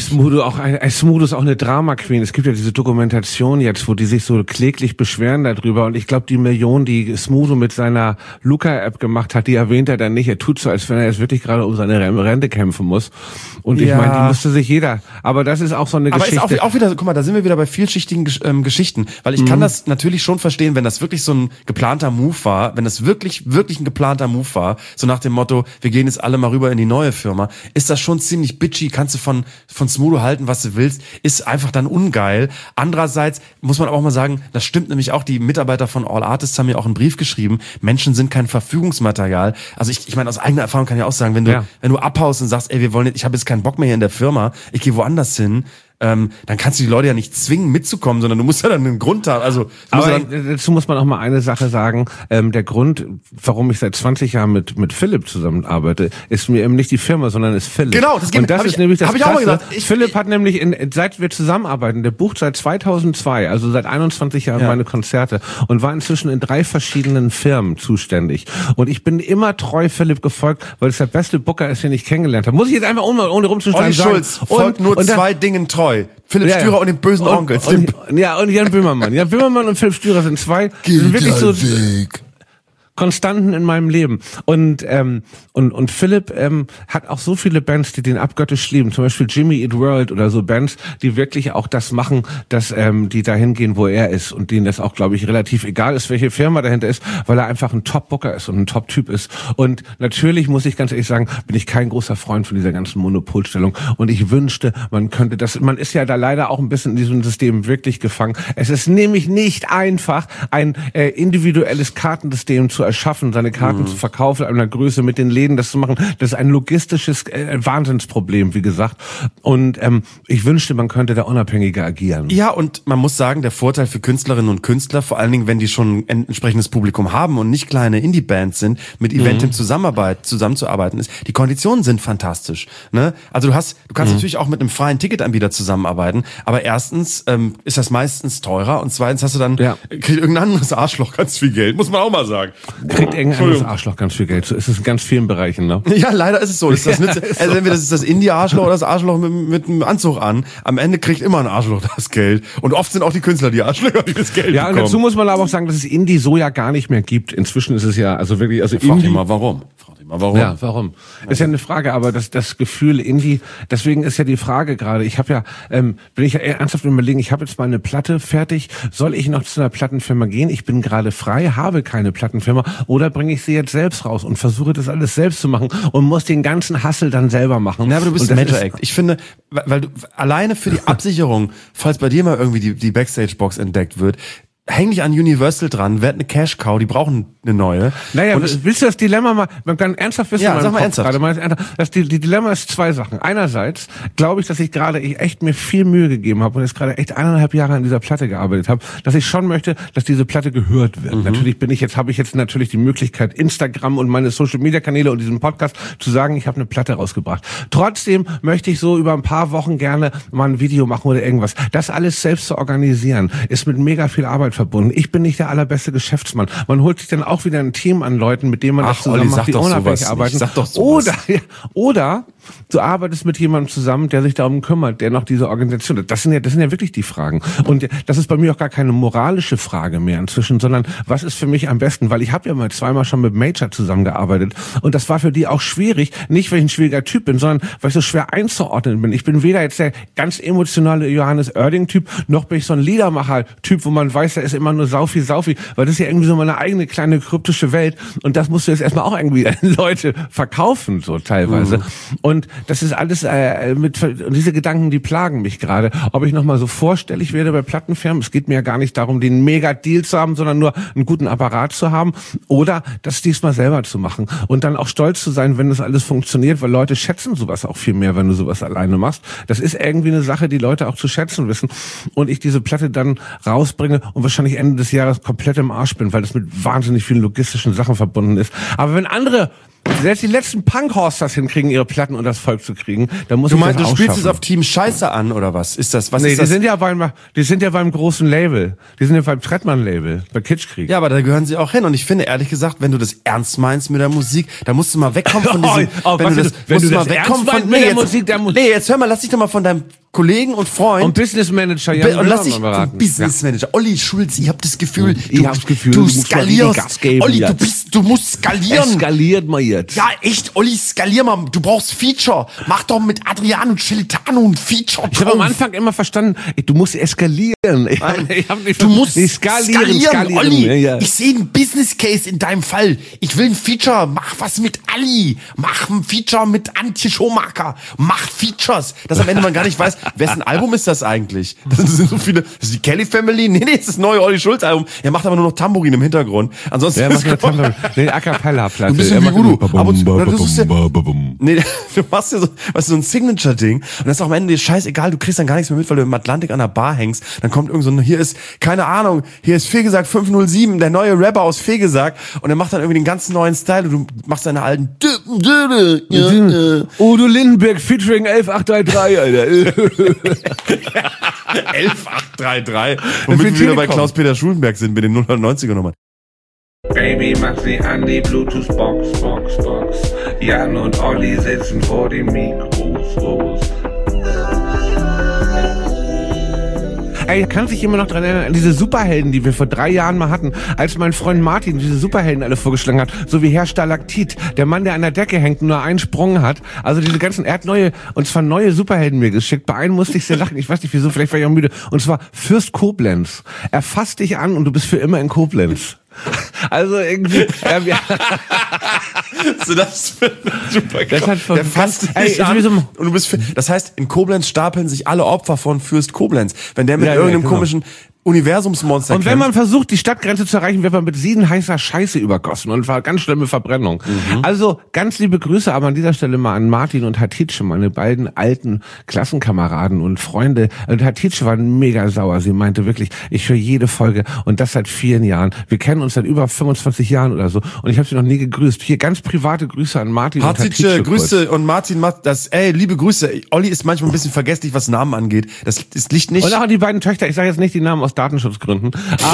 Smudo ist auch eine Drama-Queen, es gibt ja diese Dokumentation jetzt, wo die sich so kläglich beschweren darüber und ich glaube, die Million, die Smudo mit seiner Luca-App gemacht hat, die erwähnt er dann nicht. Er tut so, als wenn er jetzt wirklich gerade um seine Rente kämpfen muss. Und ich meine, die musste sich jeder. Aber das ist auch so eine Geschichte. Aber ist auch wieder, guck mal, da sind wir wieder bei vielschichtigen Geschichten. Weil ich kann das natürlich schon verstehen, wenn das wirklich so ein geplanter Move war, wenn das wirklich ein geplanter Move war, so nach dem Motto, wir gehen jetzt alle mal rüber in die neue Firma, ist das schon ziemlich bitchy, kannst du von Smudo halten, was du willst, ist einfach dann ungeil. Andererseits muss man aber auch mal sagen, das stimmt nämlich auch, die Mitarbeiter von All Artists haben mir auch einen Brief geschrieben, Menschen sind kein Verfügungsmaterial. Also ich meine, aus eigener Erfahrung kann ich auch sagen, wenn du abhaust und sagst, ey, ich habe jetzt keinen Bock mehr hier in der Firma, ich gehe woanders hin, dann kannst du die Leute ja nicht zwingen mitzukommen, sondern du musst ja dann einen Grund haben. Also dazu muss man auch mal eine Sache sagen. Der Grund, warum ich seit 20 Jahren mit Philipp zusammenarbeite, ist mir eben nicht die Firma, sondern ist Philipp. Genau, das geht. Und das ist nämlich das Krasse. Auch mal gedacht. Philipp hat nämlich, seit wir zusammenarbeiten, der bucht seit 2002, also seit 21 Jahren meine Konzerte und war inzwischen in 3 verschiedenen Firmen zuständig. Und ich bin immer treu Philipp gefolgt, weil es der beste Booker ist, den ich kennengelernt habe. Muss ich jetzt einfach ohne rumzuschneiden sagen. Olli Schulz folgt nur 2 Dingen treu. Philipp Stürer und den bösen Onkel. Und Jan Böhmermann. Jan Böhmermann und Philipp Stürer sind 2 Geht wirklich so Weg. Konstanten in meinem Leben. Und Philipp hat auch so viele Bands, die den abgöttisch lieben. Zum Beispiel Jimmy Eat World oder so Bands, die wirklich auch das machen, dass die dahin gehen, wo er ist und denen das auch, glaube ich, relativ egal ist, welche Firma dahinter ist, weil er einfach ein Top-Booker ist und ein Top-Typ ist. Und natürlich muss ich ganz ehrlich sagen, bin ich kein großer Freund von dieser ganzen Monopolstellung. Und ich wünschte, man könnte das, man ist ja da leider auch ein bisschen in diesem System wirklich gefangen. Es ist nämlich nicht einfach, ein individuelles Kartensystem zu erschaffen, seine Karten zu verkaufen, einer Größe mit den Läden das zu machen. Das ist ein logistisches Wahnsinnsproblem, wie gesagt. Und ich wünschte, man könnte da unabhängiger agieren. Ja, und man muss sagen, der Vorteil für Künstlerinnen und Künstler, vor allen Dingen, wenn die schon ein entsprechendes Publikum haben und nicht kleine Indie-Bands sind, mit Eventim zusammenzuarbeiten ist, die Konditionen sind fantastisch. Ne? Also du kannst natürlich auch mit einem freien Ticketanbieter zusammenarbeiten, aber erstens ist das meistens teurer und zweitens hast du dann, kriegt irgendein anderes Arschloch ganz viel Geld, muss man auch mal sagen. Kriegt irgendein anderes Arschloch ganz viel Geld. So ist es in ganz vielen Bereichen, ne? Ja, leider ist es so. Also entweder das ist das Indie-Arschloch oder das Arschloch mit einem Anzug an. Am Ende kriegt immer ein Arschloch das Geld. Und oft sind auch die Künstler die Arschlöcher, die das Geld bekommen. Und dazu muss man aber auch sagen, dass es Indie so ja gar nicht mehr gibt. Inzwischen ist es ja, also wirklich, also Frag dich mal, warum? Ja, warum? Ist ja eine Frage, aber das Gefühl Indie, deswegen ist ja die Frage gerade, ich habe ja, bin ich ja ernsthaft überlegen, ich habe jetzt mal eine Platte fertig, soll ich noch zu einer Plattenfirma gehen? Ich bin gerade frei, habe keine Plattenfirma, oder bringe ich sie jetzt selbst raus und versuche das alles selbst zu machen und muss den ganzen Hassel dann selber machen. Ja, aber du bist ein Major Act. Ich finde, weil du alleine für die Absicherung, falls bei dir mal irgendwie die Backstage-Box entdeckt wird, häng dich an Universal dran, werd eine Cash-Cow, die brauchen eine neue. Naja, und willst du das Dilemma mal, man kann ernsthaft wissen, sag mal ernsthaft. Die Dilemma ist 2 Sachen. Einerseits glaube ich, dass ich gerade echt mir viel Mühe gegeben habe und jetzt gerade echt 1,5 Jahre an dieser Platte gearbeitet habe, dass ich schon möchte, dass diese Platte gehört wird. Natürlich habe ich jetzt natürlich die Möglichkeit, Instagram und meine Social-Media-Kanäle und diesen Podcast zu sagen, ich habe eine Platte rausgebracht. Trotzdem möchte ich so über ein paar Wochen gerne mal ein Video machen oder irgendwas. Das alles selbst zu organisieren, ist mit mega viel Arbeit verbunden. Ich bin nicht der allerbeste Geschäftsmann. Man holt sich dann auch wieder ein Team an Leuten, mit denen man das zusammen macht, die unabhängig arbeiten. Oder du arbeitest mit jemandem zusammen, der sich darum kümmert, der noch diese Organisation hat. Das sind ja wirklich die Fragen. Und das ist bei mir auch gar keine moralische Frage mehr inzwischen, sondern was ist für mich am besten? Weil ich habe ja mal 2-mal schon mit Major zusammengearbeitet und das war für die auch schwierig, nicht weil ich ein schwieriger Typ bin, sondern weil ich so schwer einzuordnen bin. Ich bin weder jetzt der ganz emotionale Johannes Oerding-Typ, noch bin ich so ein Liedermacher-Typ, wo man weiß, da ist immer nur Saufi, weil das ist ja irgendwie so meine eigene kleine kryptische Welt und das musst du jetzt erstmal auch irgendwie an Leute verkaufen, so teilweise. Und Und das ist alles und diese Gedanken, die plagen mich gerade. Ob ich nochmal so vorstellig werde bei Plattenfirmen, es geht mir ja gar nicht darum, den Mega-Deal zu haben, sondern nur einen guten Apparat zu haben oder das diesmal selber zu machen und dann auch stolz zu sein, wenn das alles funktioniert, weil Leute schätzen sowas auch viel mehr, wenn du sowas alleine machst. Das ist irgendwie eine Sache, die Leute auch zu schätzen wissen und ich diese Platte dann rausbringe und wahrscheinlich Ende des Jahres komplett im Arsch bin, weil das mit wahnsinnig vielen logistischen Sachen verbunden ist. Aber wenn andere, selbst die letzten Punkhorsters hinkriegen, ihre Platten und das Volk zu kriegen, dann muss ich das auch Du spielst schaffen. es auf Team Scheiße an, oder was? Ist das, was Nee, ist das? die sind ja beim großen Label. Die sind ja beim Trettmann-Label, bei Kitschkrieg. Ja, aber da gehören sie auch hin. Und ich finde, ehrlich gesagt, wenn du das ernst meinst mit der Musik, dann musst du mal wegkommen von diesem, wenn du das ernst meinst mit der Musik, nee, jetzt hör mal, lass dich doch mal von deinem Kollegen und Freund und Business Manager, ja, und lass dich beraten. Business Manager. Olli Schulz, ich hab das Gefühl, du du skalierst. Gas geben Olli, jetzt. du musst skalieren. Eskaliert mal jetzt. Ja, echt, Olli, skalier mal. Du brauchst Feature. Mach doch mit Adriano Celentano ein Feature. Ich habe am Anfang immer verstanden, du musst eskalieren. Ich hab nicht du musst skalieren. Olli, ja. ich sehe einen Business Case in deinem Fall. Ich will ein Feature. Mach was mit Ali. Mach ein Feature mit Antje Schomaker. Mach Features. Dass am Ende man gar nicht weiß, wessen Album ist das eigentlich? Das sind so viele. Das ist die Kelly Family. Nee, das ist das neue Olli Schulz Album. Er macht aber nur noch Tambourin im Hintergrund. Ansonsten macht nur Tambourin. Nee, A Cappella Platte. Ein bisschen wie Udo. Nee, du machst ja so ein Signature-Ding. Und das ist auch am Ende scheißegal. Du kriegst dann gar nichts mehr mit, weil du im Atlantik an der Bar hängst. Dann kommt irgend so ein, hier ist, keine Ahnung, hier ist Fegesack 507, der neue Rapper aus Fegesack. Und er macht dann irgendwie den ganzen neuen Style. Und du machst deine alten Udo Lindenberg featuring 11833, Alter. 11833. Womit wir wieder bei Klaus-Peter Schulenberg sind mit den 090er Nummern. Baby, mach sie an die Bluetooth-Box. Jan und Olli sitzen vor dem Mikros. Ey, kann sich immer noch dran erinnern, an diese Superhelden, die wir vor 3 Jahren mal hatten, als mein Freund Martin diese Superhelden alle vorgeschlagen hat, so wie Herr Stalaktit, der Mann, der an der Decke hängt und nur einen Sprung hat. Also diese ganzen, er hat neue Superhelden mir geschickt. Bei einem musste ich sehr lachen, ich weiß nicht wieso, vielleicht war ich auch müde. Und zwar Fürst Koblenz. Er fasst dich an und du bist für immer in Koblenz. Also irgendwie, So, das ist super geil. Der fasst dich an und du bist das heißt, in Koblenz stapeln sich alle Opfer von Fürst Koblenz. Wenn der mit irgendeinem komischen Universumsmonster und wenn man versucht, die Stadtgrenze zu erreichen, wird man mit siedenheißer Scheiße übergossen und war ganz schlimme Verbrennung. Also ganz liebe Grüße aber an dieser Stelle mal an Martin und Hatice, meine beiden alten Klassenkameraden und Freunde. Und Hatice war mega sauer. Sie meinte wirklich, ich höre jede Folge und das seit vielen Jahren. Wir kennen uns seit über 25 Jahren oder so und ich habe sie noch nie gegrüßt. Hier ganz private Grüße an Martin und Hatice. Grüße und Martin macht das, liebe Grüße. Olli ist manchmal ein bisschen vergesslich, was Namen angeht. Das liegt nicht. Und auch die beiden Töchter, ich sage jetzt nicht die Namen aus Datenschutzgründen,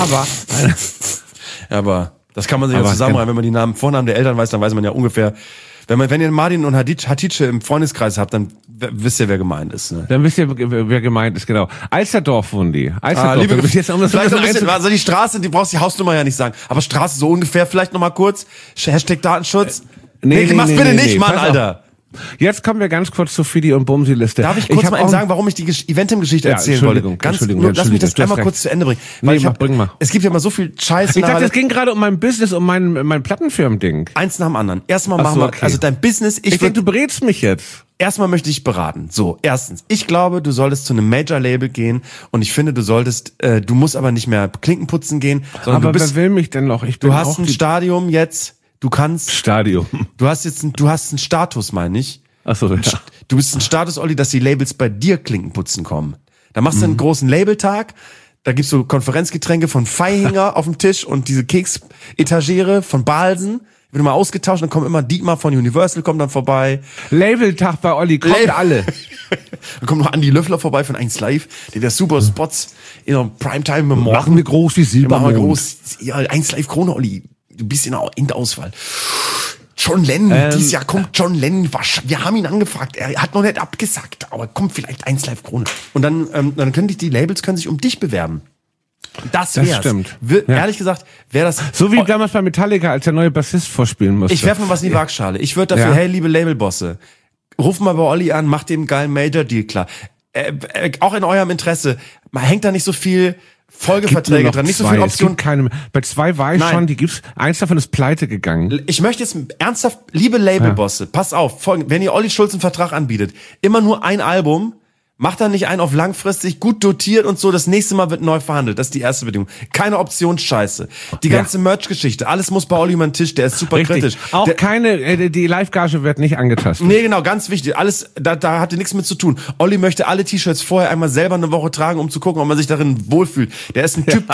aber das kann man sich ja zusammenreimen, wenn man die Namen, Vornamen der Eltern weiß, dann weiß man ja ungefähr, wenn ihr Martin und Hatice im Freundeskreis habt, dann wisst ihr, wer gemeint ist. Ne? Dann wisst ihr, wer gemeint ist, genau. Alsterdorf wohnen die. Liebe Grüße. Also die Straße, die brauchst die Hausnummer ja nicht sagen, aber Straße so ungefähr, vielleicht nochmal kurz, Hashtag Datenschutz. Mach's bitte nicht, Mann, Alter. Jetzt kommen wir ganz kurz zur Fidi und Bumsi-Liste. Darf ich kurz mal eben sagen, warum ich die Eventim-Geschichte erzählen wollte? Entschuldigung. Lass mich das einmal kurz zu Ende bringen. Weil bring mal. Es gibt ja immer so viel Scheiße. Ich dachte, es ging gerade um mein Business, um mein Plattenfirmen-Ding. Eins nach dem anderen. Erstmal machen wir, also dein Business. Ich denke, du berätst mich jetzt. Erstmal möchte ich beraten. So, erstens. Ich glaube, du solltest zu einem Major-Label gehen und ich finde, du musst aber nicht mehr Klinken putzen gehen, sondern aber wer will mich denn noch? Du hast ein Stadium jetzt. Du kannst. Stadium. Du hast einen Status, meine ich. Ach so, ja. Du bist ein Status, Olli, dass die Labels bei dir Klinkenputzen kommen. Da machst du einen großen Labeltag, da gibt's so Konferenzgetränke von Feihinger auf dem Tisch und diese Keksetagere von Balsen. Wird immer ausgetauscht, dann kommt immer Dietmar von Universal kommt dann vorbei. Labeltag bei Olli, kommt alle. Dann kommt noch Andi Löffler vorbei von 1 Live, der super Spots in der Primetime im Morgen. Machen wir groß wie Silbermond. Ja, 1 Live Krone, Olli. Du bist in der Auswahl. John Lennon, dieses Jahr kommt John Lennon. Wir haben ihn angefragt, er hat noch nicht abgesagt, aber kommt vielleicht 1 Live Krone. Und dann können die Labels sich um dich bewerben. Das stimmt. Ehrlich gesagt, wäre das... So wie damals bei Metallica, als der neue Bassist vorspielen musste. Ich werfe mal was in die Waagschale. Ich würde dafür, hey, liebe Labelbosse, ruf mal bei Olli an, macht dem einen geilen Major-Deal klar. Auch in eurem Interesse, man hängt da nicht so viel Folgeverträge dran, nicht so viele Optionen. Keine, bei 2 war ich schon, die gibt's, eins davon ist pleite gegangen. Ich möchte jetzt ernsthaft, liebe Labelbosse, passt auf, wenn ihr Olli Schulz einen Vertrag anbietet, immer nur ein Album, macht dann nicht einen auf langfristig, gut dotiert und so, das nächste Mal wird neu verhandelt. Das ist die erste Bedingung. Keine Optionsscheiße. Die ganze Merch-Geschichte, alles muss bei Olli über den Tisch, der ist super kritisch. Auch die Live-Gage wird nicht angetastet. Nee, genau, ganz wichtig. Alles, da hat er nichts mit zu tun. Olli möchte alle T-Shirts vorher einmal selber eine Woche tragen, um zu gucken, ob man sich darin wohlfühlt. Der ist ein Typ,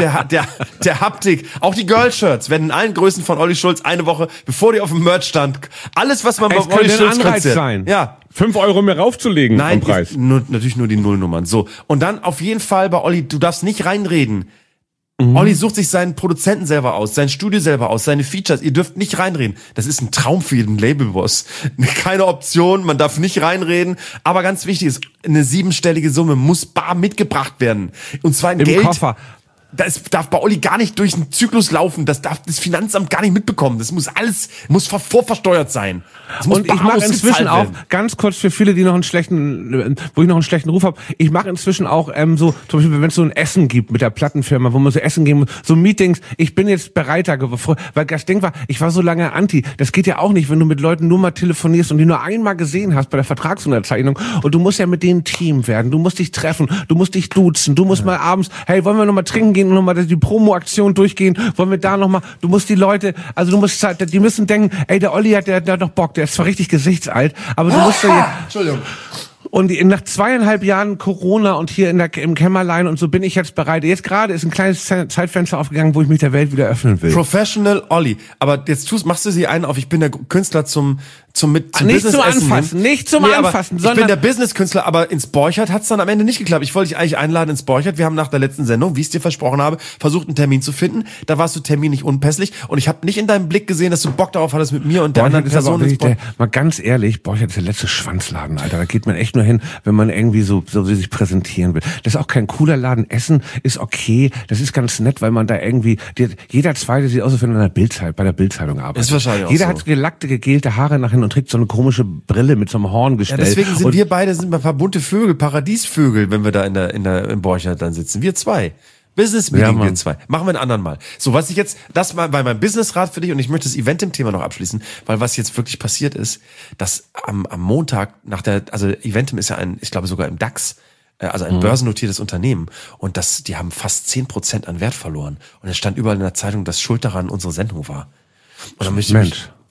der Haptik. Auch die Girl-Shirts werden in allen Größen von Olli Schulz eine Woche, bevor die auf dem Merch stand. Alles, was man bei Olli Schulz Anreiz sein. Ja. 5 Euro mehr raufzulegen. Nein, am Preis. Natürlich nur die Nullnummern. So. Und dann auf jeden Fall bei Olli, du darfst nicht reinreden. Olli sucht sich seinen Produzenten selber aus, sein Studio selber aus, seine Features. Ihr dürft nicht reinreden. Das ist ein Traum für jeden Labelboss. Keine Option, man darf nicht reinreden. Aber ganz wichtig ist, eine 7-stellige Summe muss bar mitgebracht werden. Und zwar in Geld. Koffer. Das darf bei Olli gar nicht durch einen Zyklus laufen. Das darf das Finanzamt gar nicht mitbekommen. Das muss vorversteuert sein. Das muss und ich mache inzwischen auch, ganz kurz für viele, die noch einen schlechten, wo ich noch einen schlechten Ruf habe, ich mache inzwischen auch so, zum Beispiel, wenn es so ein Essen gibt mit der Plattenfirma, wo man so Essen gehen muss, so Meetings, ich bin jetzt bereiter, weil das Ding war, ich war so lange anti. Das geht ja auch nicht, wenn du mit Leuten nur mal telefonierst und die nur einmal gesehen hast bei der Vertragsunterzeichnung und du musst ja mit denen Team werden, du musst dich treffen, du musst dich duzen, du musst mal abends, hey, wollen wir noch mal trinken gehen und noch mal die Promo-Aktion durchgehen, wollen wir da noch mal, du musst die Leute, also die müssen denken, ey, der Olli der hat doch Bock, der ist zwar richtig gesichtsalt, aber du musst ja Entschuldigung. Und nach 2,5 Jahren Corona und hier im Kämmerlein und so bin ich jetzt bereit. Jetzt gerade ist ein kleines Zeitfenster aufgegangen, wo ich mich der Welt wieder öffnen will. Professional Olli. Aber jetzt machst du sie einen auf, ich bin der Künstler zum nicht zum Anfassen, nicht zum Anfassen, sondern ich bin der Business-Künstler, aber ins Borchert hat's dann am Ende nicht geklappt. Ich wollte dich eigentlich einladen ins Borchert. Wir haben nach der letzten Sendung, wie ich es dir versprochen habe, versucht, einen Termin zu finden. Da warst du terminlich unpässlich und ich habe nicht in deinem Blick gesehen, dass du Bock darauf hattest, mit mir und der anderen Person ins Borchert. Mal ganz ehrlich, Borchert ist der letzte Schwanzladen, Alter. Da geht man echt nur hin, wenn man irgendwie so sich präsentieren will. Das ist auch kein cooler Laden. Essen ist okay. Das ist ganz nett, weil man da irgendwie, jeder Zweite sieht aus, als wenn er bei der Bildzeitung arbeitet. Ist wahrscheinlich auch jeder so. Hat gelackte, gegelte Haare nach hinten und trägt so eine komische Brille mit so einem Horngestell. Ja, deswegen sind wir beide ein paar bunte Vögel, Paradiesvögel, wenn wir da im Borchert dann sitzen. Wir zwei. Business-Meeting, wir zwei. Machen wir einen anderen Mal. So, was ich jetzt, das mal bei meinem Business-Rat für dich und ich möchte das Eventim-Thema noch abschließen, weil was jetzt wirklich passiert ist, dass am Montag also Eventim ist ja ich glaube sogar im DAX, also ein börsennotiertes Unternehmen und die haben fast 10% an Wert verloren und es stand überall in der Zeitung, dass schuld daran unsere Sendung war. Und dann möchte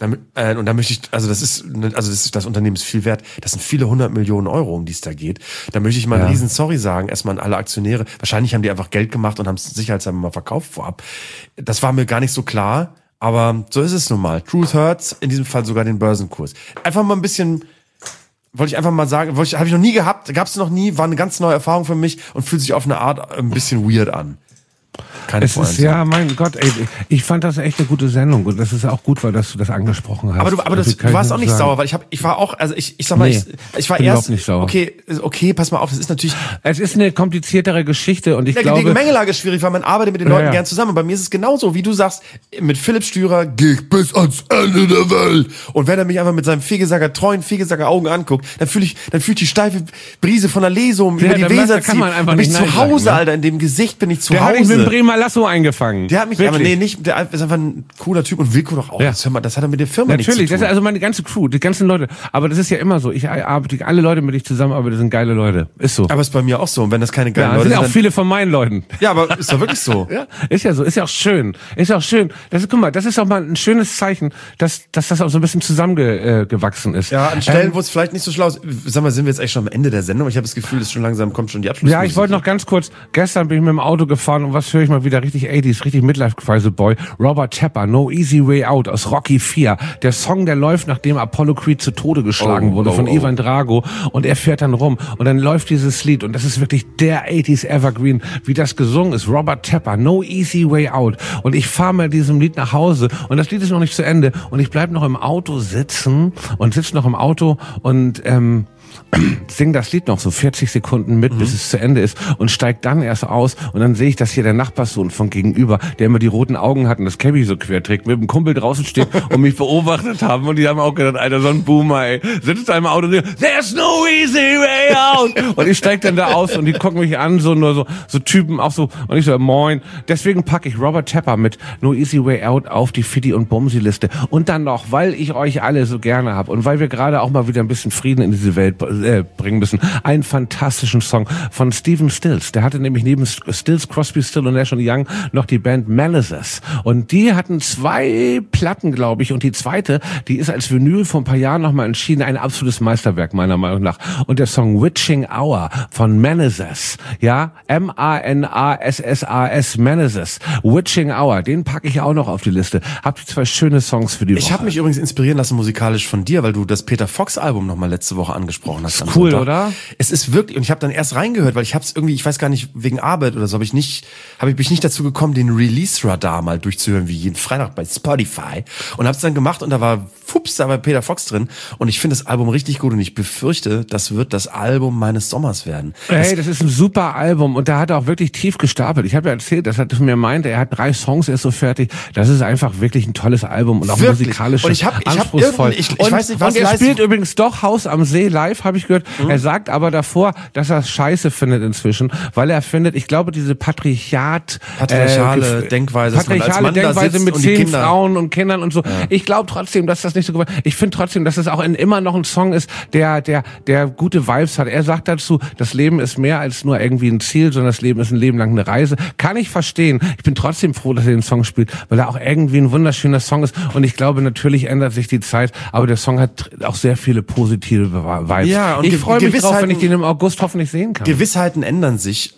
ich das Unternehmen ist viel wert. Das sind viele 100 Millionen Euro, um die es da geht. Da möchte ich mal einen riesen Sorry sagen, erstmal an alle Aktionäre. Wahrscheinlich haben die einfach Geld gemacht und haben es sicherheitshalber mal verkauft vorab. Das war mir gar nicht so klar, aber so ist es nun mal. Truth hurts, in diesem Fall sogar den Börsenkurs. Einfach mal ein bisschen, wollte ich einfach mal sagen, habe ich noch nie gehabt, gab es noch nie, war eine ganz neue Erfahrung für mich und fühlt sich auf eine Art ein bisschen weird an. Ja, mein Gott, ey, ich fand das echt eine gute Sendung und das ist auch gut, weil dass du das angesprochen hast. Aber du warst auch nicht sauer, weil ich war auch, also ich sag mal, ich war erst nicht sauer. Okay, pass mal auf, das ist natürlich, es ist eine kompliziertere Geschichte und ich glaube, die Gemengelage ist schwierig, weil man arbeitet mit den Leuten gern zusammen. Und bei mir ist es genauso, wie du sagst, mit Philipp Stürer geh ich bis ans Ende der Welt. Und wenn er mich einfach mit seinem treuen Fegesacker-Augen anguckt, dann fühlt die steife Brise von der Lesung über die Weser ziehen. Dann bin ich zu Hause, Alter, in dem Gesicht bin ich zu Hause. Bremer Lasso eingefangen. Der hat mich, aber der ist einfach ein cooler Typ und Wilko doch auch. Ja. Das hat er mit der Firma nichts zu tun. Natürlich, das ist also meine ganze Crew, die ganzen Leute. Aber das ist ja immer so. Alle Leute, mit denen ich zusammenarbeite, sind geile Leute. Ist so. Aber ist bei mir auch so. Und wenn das keine geilen Leute sind. Sind auch viele von meinen Leuten. Ja, aber ist doch wirklich so. Ja, ist ja so. Ist ja auch schön. Guck mal, das ist auch mal ein schönes Zeichen, dass das auch so ein bisschen zusammengewachsen ist. Ja, an Stellen, wo es vielleicht nicht so schlau ist. Sag mal, sind wir jetzt eigentlich schon am Ende der Sendung? Ich habe das Gefühl, dass schon langsam kommt schon die Abschlussmusik. Ja, ich wollte noch ganz kurz, gestern bin ich mit dem Auto gefahren und was höre ich mal wieder richtig 80s, richtig Midlife Crisis Boy. Robert Tepper, No Easy Way Out aus Rocky 4. Der Song, der läuft, nachdem Apollo Creed zu Tode geschlagen wurde von Ivan Drago und er fährt dann rum und dann läuft dieses Lied und das ist wirklich der 80s Evergreen, wie das gesungen ist. Robert Tepper, No Easy Way Out. Und ich fahre mit diesem Lied nach Hause und das Lied ist noch nicht zu Ende und ich bleib noch im Auto sitzen und sitze noch im Auto und sing das Lied noch so 40 Sekunden mit, bis es zu Ende ist und steig dann erst aus und dann sehe ich, dass hier der Nachbarssohn von gegenüber, der immer die roten Augen hat und das Cabbie so quer trägt, mit dem Kumpel draußen steht und mich beobachtet haben und die haben auch gedacht, Alter, so ein Boomer, ey, sitzt da im Auto und sagt, there's no easy way out und ich steig dann da aus und die gucken mich an, so nur so Typen auch so und ich so, moin, deswegen packe ich Robert Tepper mit No Easy Way Out auf die Fitti und Bumsi-Liste und dann noch, weil ich euch alle so gerne habe und weil wir gerade auch mal wieder ein bisschen Frieden in diese Welt bringen müssen. Einen fantastischen Song von Stephen Stills. Der hatte nämlich neben Stills, Crosby, Still und Nash & Young noch die Band Malices. Und die hatten 2 Platten, glaube ich. Und die zweite, die ist als Vinyl vor ein paar Jahren nochmal entschieden. Ein absolutes Meisterwerk, meiner Meinung nach. Und der Song Witching Hour von Malices. Ja, M-A-N-A-S-S-A-S, Malices. Witching Hour, den packe ich auch noch auf die Liste. Habt ihr 2 schöne Songs für die Woche. Ich habe mich übrigens inspirieren lassen musikalisch von dir, weil du das Peter Fox Album nochmal letzte Woche angesprochen hast. Cool, oder? Es ist wirklich, und ich habe dann erst reingehört, weil ich habe es irgendwie, ich weiß gar nicht, wegen Arbeit oder so, habe ich mich nicht dazu gekommen, den Release-Radar mal durchzuhören, wie jeden Freitag bei Spotify. Und habe es dann gemacht und da war Peter Fox drin. Und ich finde das Album richtig gut und ich befürchte, das wird das Album meines Sommers werden. Hey, das ist ein super Album und da hat er auch wirklich tief gestapelt. Ich habe ja erzählt, dass er mir meinte, er hat 3 Songs, er ist so fertig. Das ist einfach wirklich ein tolles Album und auch wirklich? musikalisch anspruchsvoll. Ich weiß nicht, was und er spielt übrigens doch Haus am See live, habe ich gehört. Er sagt aber davor, dass er es scheiße findet inzwischen, weil er findet, ich glaube, diese patriarchale Denkweise, mit 10 Frauen und Kindern und so. Ja. Ich glaube trotzdem, dass das nicht so gewollt ist. Ich finde trotzdem, dass es auch immer noch ein Song ist, der gute Vibes hat. Er sagt dazu, das Leben ist mehr als nur irgendwie ein Ziel, sondern das Leben ist ein Leben lang eine Reise. Kann ich verstehen. Ich bin trotzdem froh, dass er den Song spielt, weil er auch irgendwie ein wunderschöner Song ist. Und ich glaube, natürlich ändert sich die Zeit, aber der Song hat auch sehr viele positive Vibes. Ja, und ich freue mich drauf, wenn ich den im August hoffentlich sehen kann. Gewissheiten ändern sich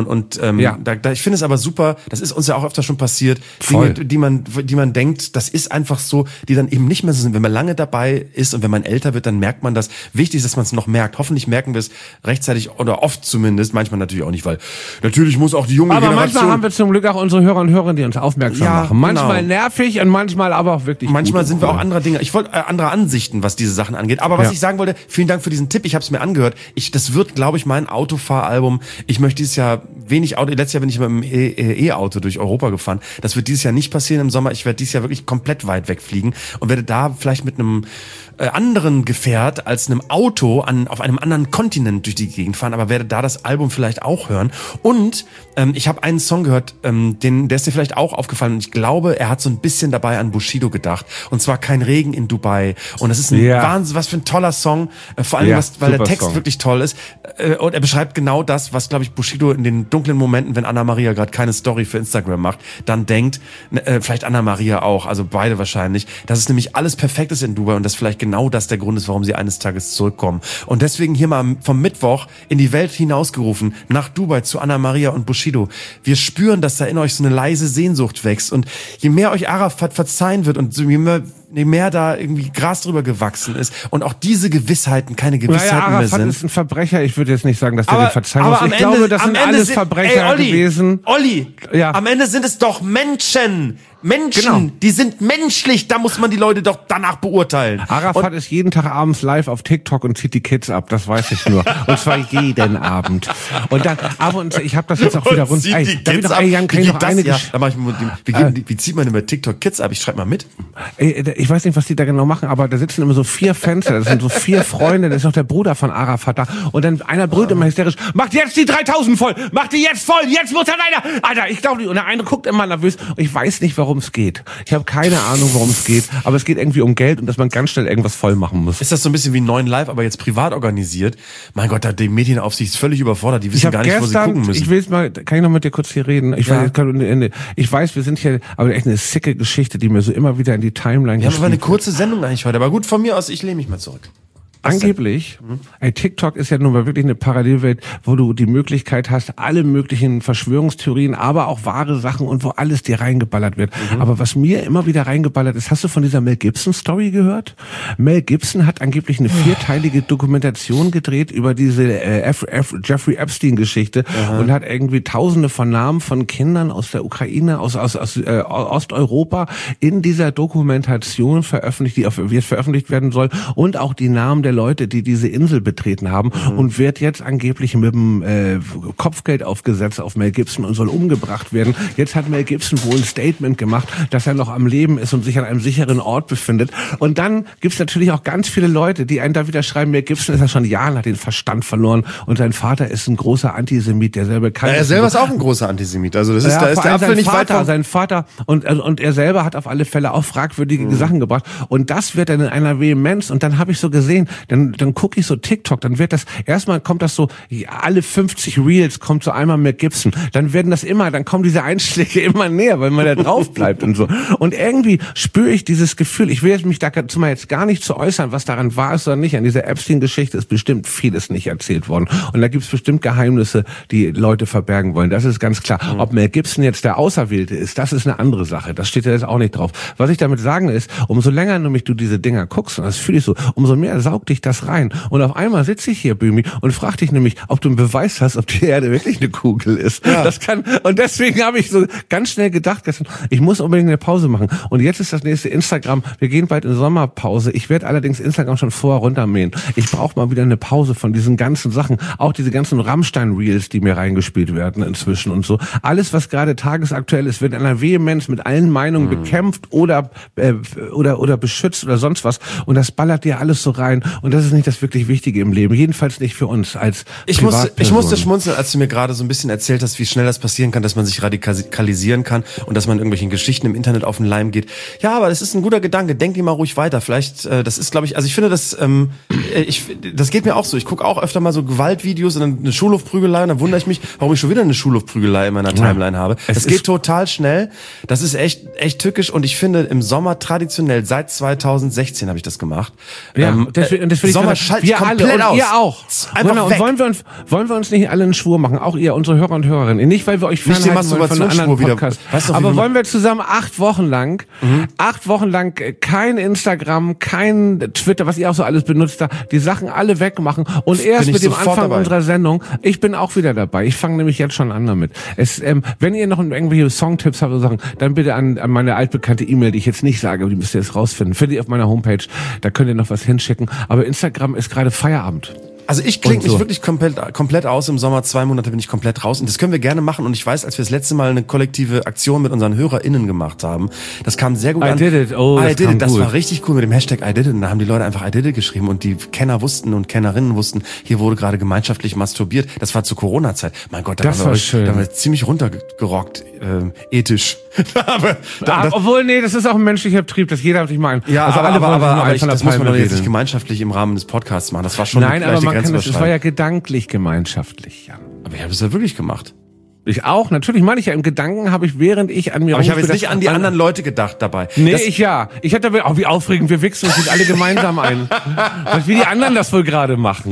ich finde es aber super, das ist uns ja auch öfter schon passiert, Voll. Dinge, die man denkt, das ist einfach so, die dann eben nicht mehr so sind. Wenn man lange dabei ist und wenn man älter wird, dann merkt man das. Wichtig ist, dass man es noch merkt. Hoffentlich merken wir es rechtzeitig oder oft zumindest, manchmal natürlich auch nicht, weil natürlich muss auch die junge Generation... Aber manchmal haben wir zum Glück auch unsere Hörer und Hörerinnen, die uns aufmerksam machen. Manchmal nervig und manchmal aber auch wirklich manchmal gut. Sind wir auch anderer Dinge. Ich wollte andere Ansichten, was diese Sachen angeht. Aber was ich sagen wollte, vielen Dank für diesen Tipp. Ich habe es mir angehört. Das wird, glaube ich, mein Autofahralbum. Ich möchte dieses Jahr wenig Auto. Letztes Jahr bin ich mit dem E-Auto durch Europa gefahren. Das wird dieses Jahr nicht passieren im Sommer. Ich werde dieses Jahr wirklich komplett weit wegfliegen und werde da vielleicht mit einem anderen Gefährt als einem Auto auf einem anderen Kontinent durch die Gegend fahren, aber werde da das Album vielleicht auch hören. Und ich habe einen Song gehört, der ist dir vielleicht auch aufgefallen. Und ich glaube, er hat so ein bisschen dabei an Bushido gedacht. Und zwar Kein Regen in Dubai. Und das ist ein Wahnsinn, was für ein toller Song. Vor allem, weil der Text wirklich toll ist. Und er beschreibt genau das, was, glaube ich, Bushido in den dunklen Momenten, wenn Anna-Maria gerade keine Story für Instagram macht, dann denkt, vielleicht Anna-Maria auch, also beide wahrscheinlich, dass es nämlich alles perfekt ist in Dubai und das vielleicht genau das der Grund ist, warum sie eines Tages zurückkommen. Und deswegen hier mal vom Mittwoch in die Welt hinausgerufen, nach Dubai zu Anna-Maria und Bushido. Wir spüren, dass da in euch so eine leise Sehnsucht wächst und je mehr euch Arafat verzeihen wird und je mehr da irgendwie Gras drüber gewachsen ist und auch diese Gewissheiten keine Gewissheiten Arafat mehr sind. Arafat ist ein Verbrecher. Ich würde jetzt nicht sagen, dass der den verzeihen muss. Ich glaube, das sind alles Verbrecher gewesen. Olli, am Ende sind es doch Menschen. Genau. Die sind menschlich, da muss man die Leute doch danach beurteilen. Arafat ist jeden Tag abends live auf TikTok und zieht die Kids ab, das weiß ich nur. Und zwar jeden Abend. Und dann, ich habe das jetzt auch wieder rund. Wie zieht man denn bei TikTok Kids ab? Ich schreibe mal mit. Ich weiß nicht, was die da genau machen, aber da sitzen immer so 4 Fenster, das sind so 4 Freunde, da ist noch der Bruder von Arafat da. Und dann einer brüllt immer hysterisch, macht jetzt die 3000 voll, macht die jetzt voll, jetzt muss er weiter. Alter, ich glaube nicht. Und der eine guckt immer nervös und ich weiß nicht, warum es geht. Ich habe keine Ahnung, worum es geht, aber es geht irgendwie um Geld und dass man ganz schnell irgendwas voll machen muss. Ist das so ein bisschen wie 9 Live, aber jetzt privat organisiert? Mein Gott, da die Medienaufsicht ist völlig überfordert, die wissen gar nicht, wo sie gucken müssen. Ich will's mal, kann ich noch mit dir kurz hier reden? Ich weiß, wir sind hier, aber echt eine sicke Geschichte, die mir so immer wieder in die Timeline Wir haben aber eine kurze Sendung eigentlich heute, aber gut, von mir aus, ich lehne mich mal zurück. Angeblich, TikTok ist ja nun mal wirklich eine Parallelwelt, wo du die Möglichkeit hast, alle möglichen Verschwörungstheorien, aber auch wahre Sachen und wo alles dir reingeballert wird. Aber was mir immer wieder reingeballert ist, hast du von dieser Mel Gibson Story gehört? Mel Gibson hat angeblich eine 4-teilige Dokumentation gedreht über diese Jeffrey Epstein Geschichte und hat irgendwie Tausende von Namen von Kindern aus der Ukraine, aus Osteuropa in dieser Dokumentation veröffentlicht, die veröffentlicht werden soll und auch die Namen der Leute, die diese Insel betreten haben und wird jetzt angeblich mit dem Kopfgeld aufgesetzt auf Mel Gibson und soll umgebracht werden. Jetzt hat Mel Gibson wohl ein Statement gemacht, dass er noch am Leben ist und sich an einem sicheren Ort befindet. Und dann gibt's natürlich auch ganz viele Leute, die einen da wieder schreiben, Mel Gibson ist ja schon Jahre, hat den Verstand verloren und sein Vater ist ein großer Antisemit, der selber bekannt ist. Er selber ist auch ein großer Antisemit. Also das ist, da ist der Apfel nicht weit vom... Sein Vater und er selber hat auf alle Fälle auch fragwürdige Sachen gebracht. Und das wird dann in einer Vehemenz. Und dann habe ich so gesehen, dann gucke ich so TikTok, dann wird das, erstmal kommt das so, alle 50 Reels kommt so einmal Mel Gibson. Dann dann kommen diese Einschläge immer näher, weil man da drauf bleibt und so. Und irgendwie spüre ich dieses Gefühl, ich will mich dazu mal jetzt gar nicht zu äußern, was daran wahr ist oder nicht. An dieser Epstein-Geschichte ist bestimmt vieles nicht erzählt worden. Und da gibt es bestimmt Geheimnisse, die Leute verbergen wollen. Das ist ganz klar. Ob Mel Gibson jetzt der Auserwählte ist, das ist eine andere Sache. Das steht ja jetzt auch nicht drauf. Was ich damit sagen ist, umso länger nämlich du diese Dinger guckst, und das fühle ich so, umso mehr saugt dich das rein. Und auf einmal sitze ich hier, Bümi, und frage dich nämlich, ob du einen Beweis hast, ob die Erde wirklich eine Kugel ist. Ja. Und deswegen habe ich so ganz schnell gedacht gestern, ich muss unbedingt eine Pause machen. Und jetzt ist das nächste Instagram. Wir gehen bald in Sommerpause. Ich werde allerdings Instagram schon vorher runtermähen. Ich brauche mal wieder eine Pause von diesen ganzen Sachen. Auch diese ganzen Rammstein-Reels, die mir reingespielt werden inzwischen und so. Alles, was gerade tagesaktuell ist, wird in einer Vehemenz mit allen Meinungen bekämpft oder beschützt oder sonst was. Und das ballert dir alles so rein. Und das ist nicht das wirklich Wichtige im Leben. Jedenfalls nicht für uns als Privatperson. Ich musste schmunzeln, als du mir gerade so ein bisschen erzählt hast, wie schnell das passieren kann, dass man sich radikalisieren kann und dass man irgendwelchen Geschichten im Internet auf den Leim geht. Ja, aber das ist ein guter Gedanke. Denk dir mal ruhig weiter. Vielleicht, das ist, glaube ich, also ich finde, das geht mir auch so. Ich gucke auch öfter mal so Gewaltvideos und dann eine Schulhofprügelei und dann wundere ich mich, warum ich schon wieder eine Schulhofprügelei in meiner Timeline habe. Es geht total schnell. Das ist echt tückisch und ich finde im Sommer traditionell, seit 2016 habe ich das gemacht. Ja, das will Sommer ich schalte wir ich komplett alle und aus. ihr auch. Einfach genau, weg. Und wollen wir uns nicht alle einen Schwur machen? Auch ihr, unsere Hörer und Hörerinnen. Nicht, weil wir euch fernhalten wollen von einem anderen Podcast. Weißt du, aber wollen wir zusammen 8 Wochen lang kein Instagram, kein Twitter, was ihr auch so alles benutzt, da die Sachen alle wegmachen und erst mit dem Anfang unserer Sendung, ich bin auch wieder dabei. Ich fange nämlich jetzt schon an damit. Wenn ihr noch irgendwelche Songtipps habt oder Sachen, dann bitte an meine altbekannte E-Mail, die ich jetzt nicht sage, aber die müsst ihr jetzt rausfinden. Findet ihr auf meiner Homepage, da könnt ihr noch was hinschicken. Aber Instagram ist gerade Feierabend. Also ich klinge mich wirklich komplett aus. Im Sommer 2 Monate bin ich komplett raus. Und das können wir gerne machen. Und ich weiß, als wir das letzte Mal eine kollektive Aktion mit unseren HörerInnen gemacht haben, das kam sehr gut an. I did it. Oh, das war richtig cool mit dem Hashtag I did it. Und da haben die Leute einfach I did it geschrieben. Und die Kenner wussten und Kennerinnen wussten, hier wurde gerade gemeinschaftlich masturbiert. Das war zur Corona-Zeit. Mein Gott, da haben wir ziemlich runtergerockt, ethisch. Obwohl, nee, das ist auch ein menschlicher Betrieb, dass jeder sich mal ja, also aber das muss man doch jetzt nicht gemeinschaftlich im Rahmen des Podcasts machen. Das war schon es war ja gedanklich gemeinschaftlich, Jan. Aber ich habe es ja wirklich gemacht. Ich auch, natürlich meine ich ja, im Gedanken habe ich, während ich an mir... Aber ich habe jetzt nicht an die anderen Leute gedacht dabei. Nee, ich hätte wie aufregend, wir wichsen uns jetzt alle gemeinsam ein. Wie die anderen das wohl gerade machen.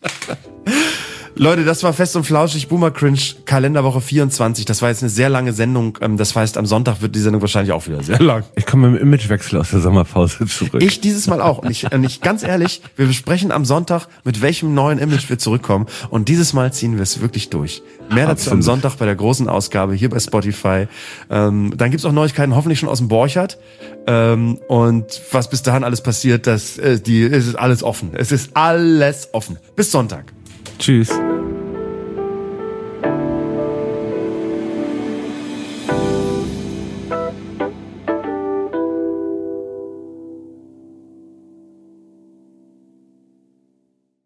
Leute, das war Fest und Flauschig, Boomer Cringe, Kalenderwoche 24. Das war jetzt eine sehr lange Sendung. Das heißt, am Sonntag wird die Sendung wahrscheinlich auch wieder sehr lang. Ich komme mit dem Imagewechsel aus der Sommerpause zurück. Ich dieses Mal auch. Und ich ganz ehrlich, wir besprechen am Sonntag, mit welchem neuen Image wir zurückkommen. Und dieses Mal ziehen wir es wirklich durch. Mehr dazu am Sonntag bei der großen Ausgabe hier bei Spotify. Dann gibt's auch Neuigkeiten, hoffentlich schon aus dem Borchert. Und was bis dahin alles passiert, es ist alles offen. Es ist alles offen. Bis Sonntag. Tschüss.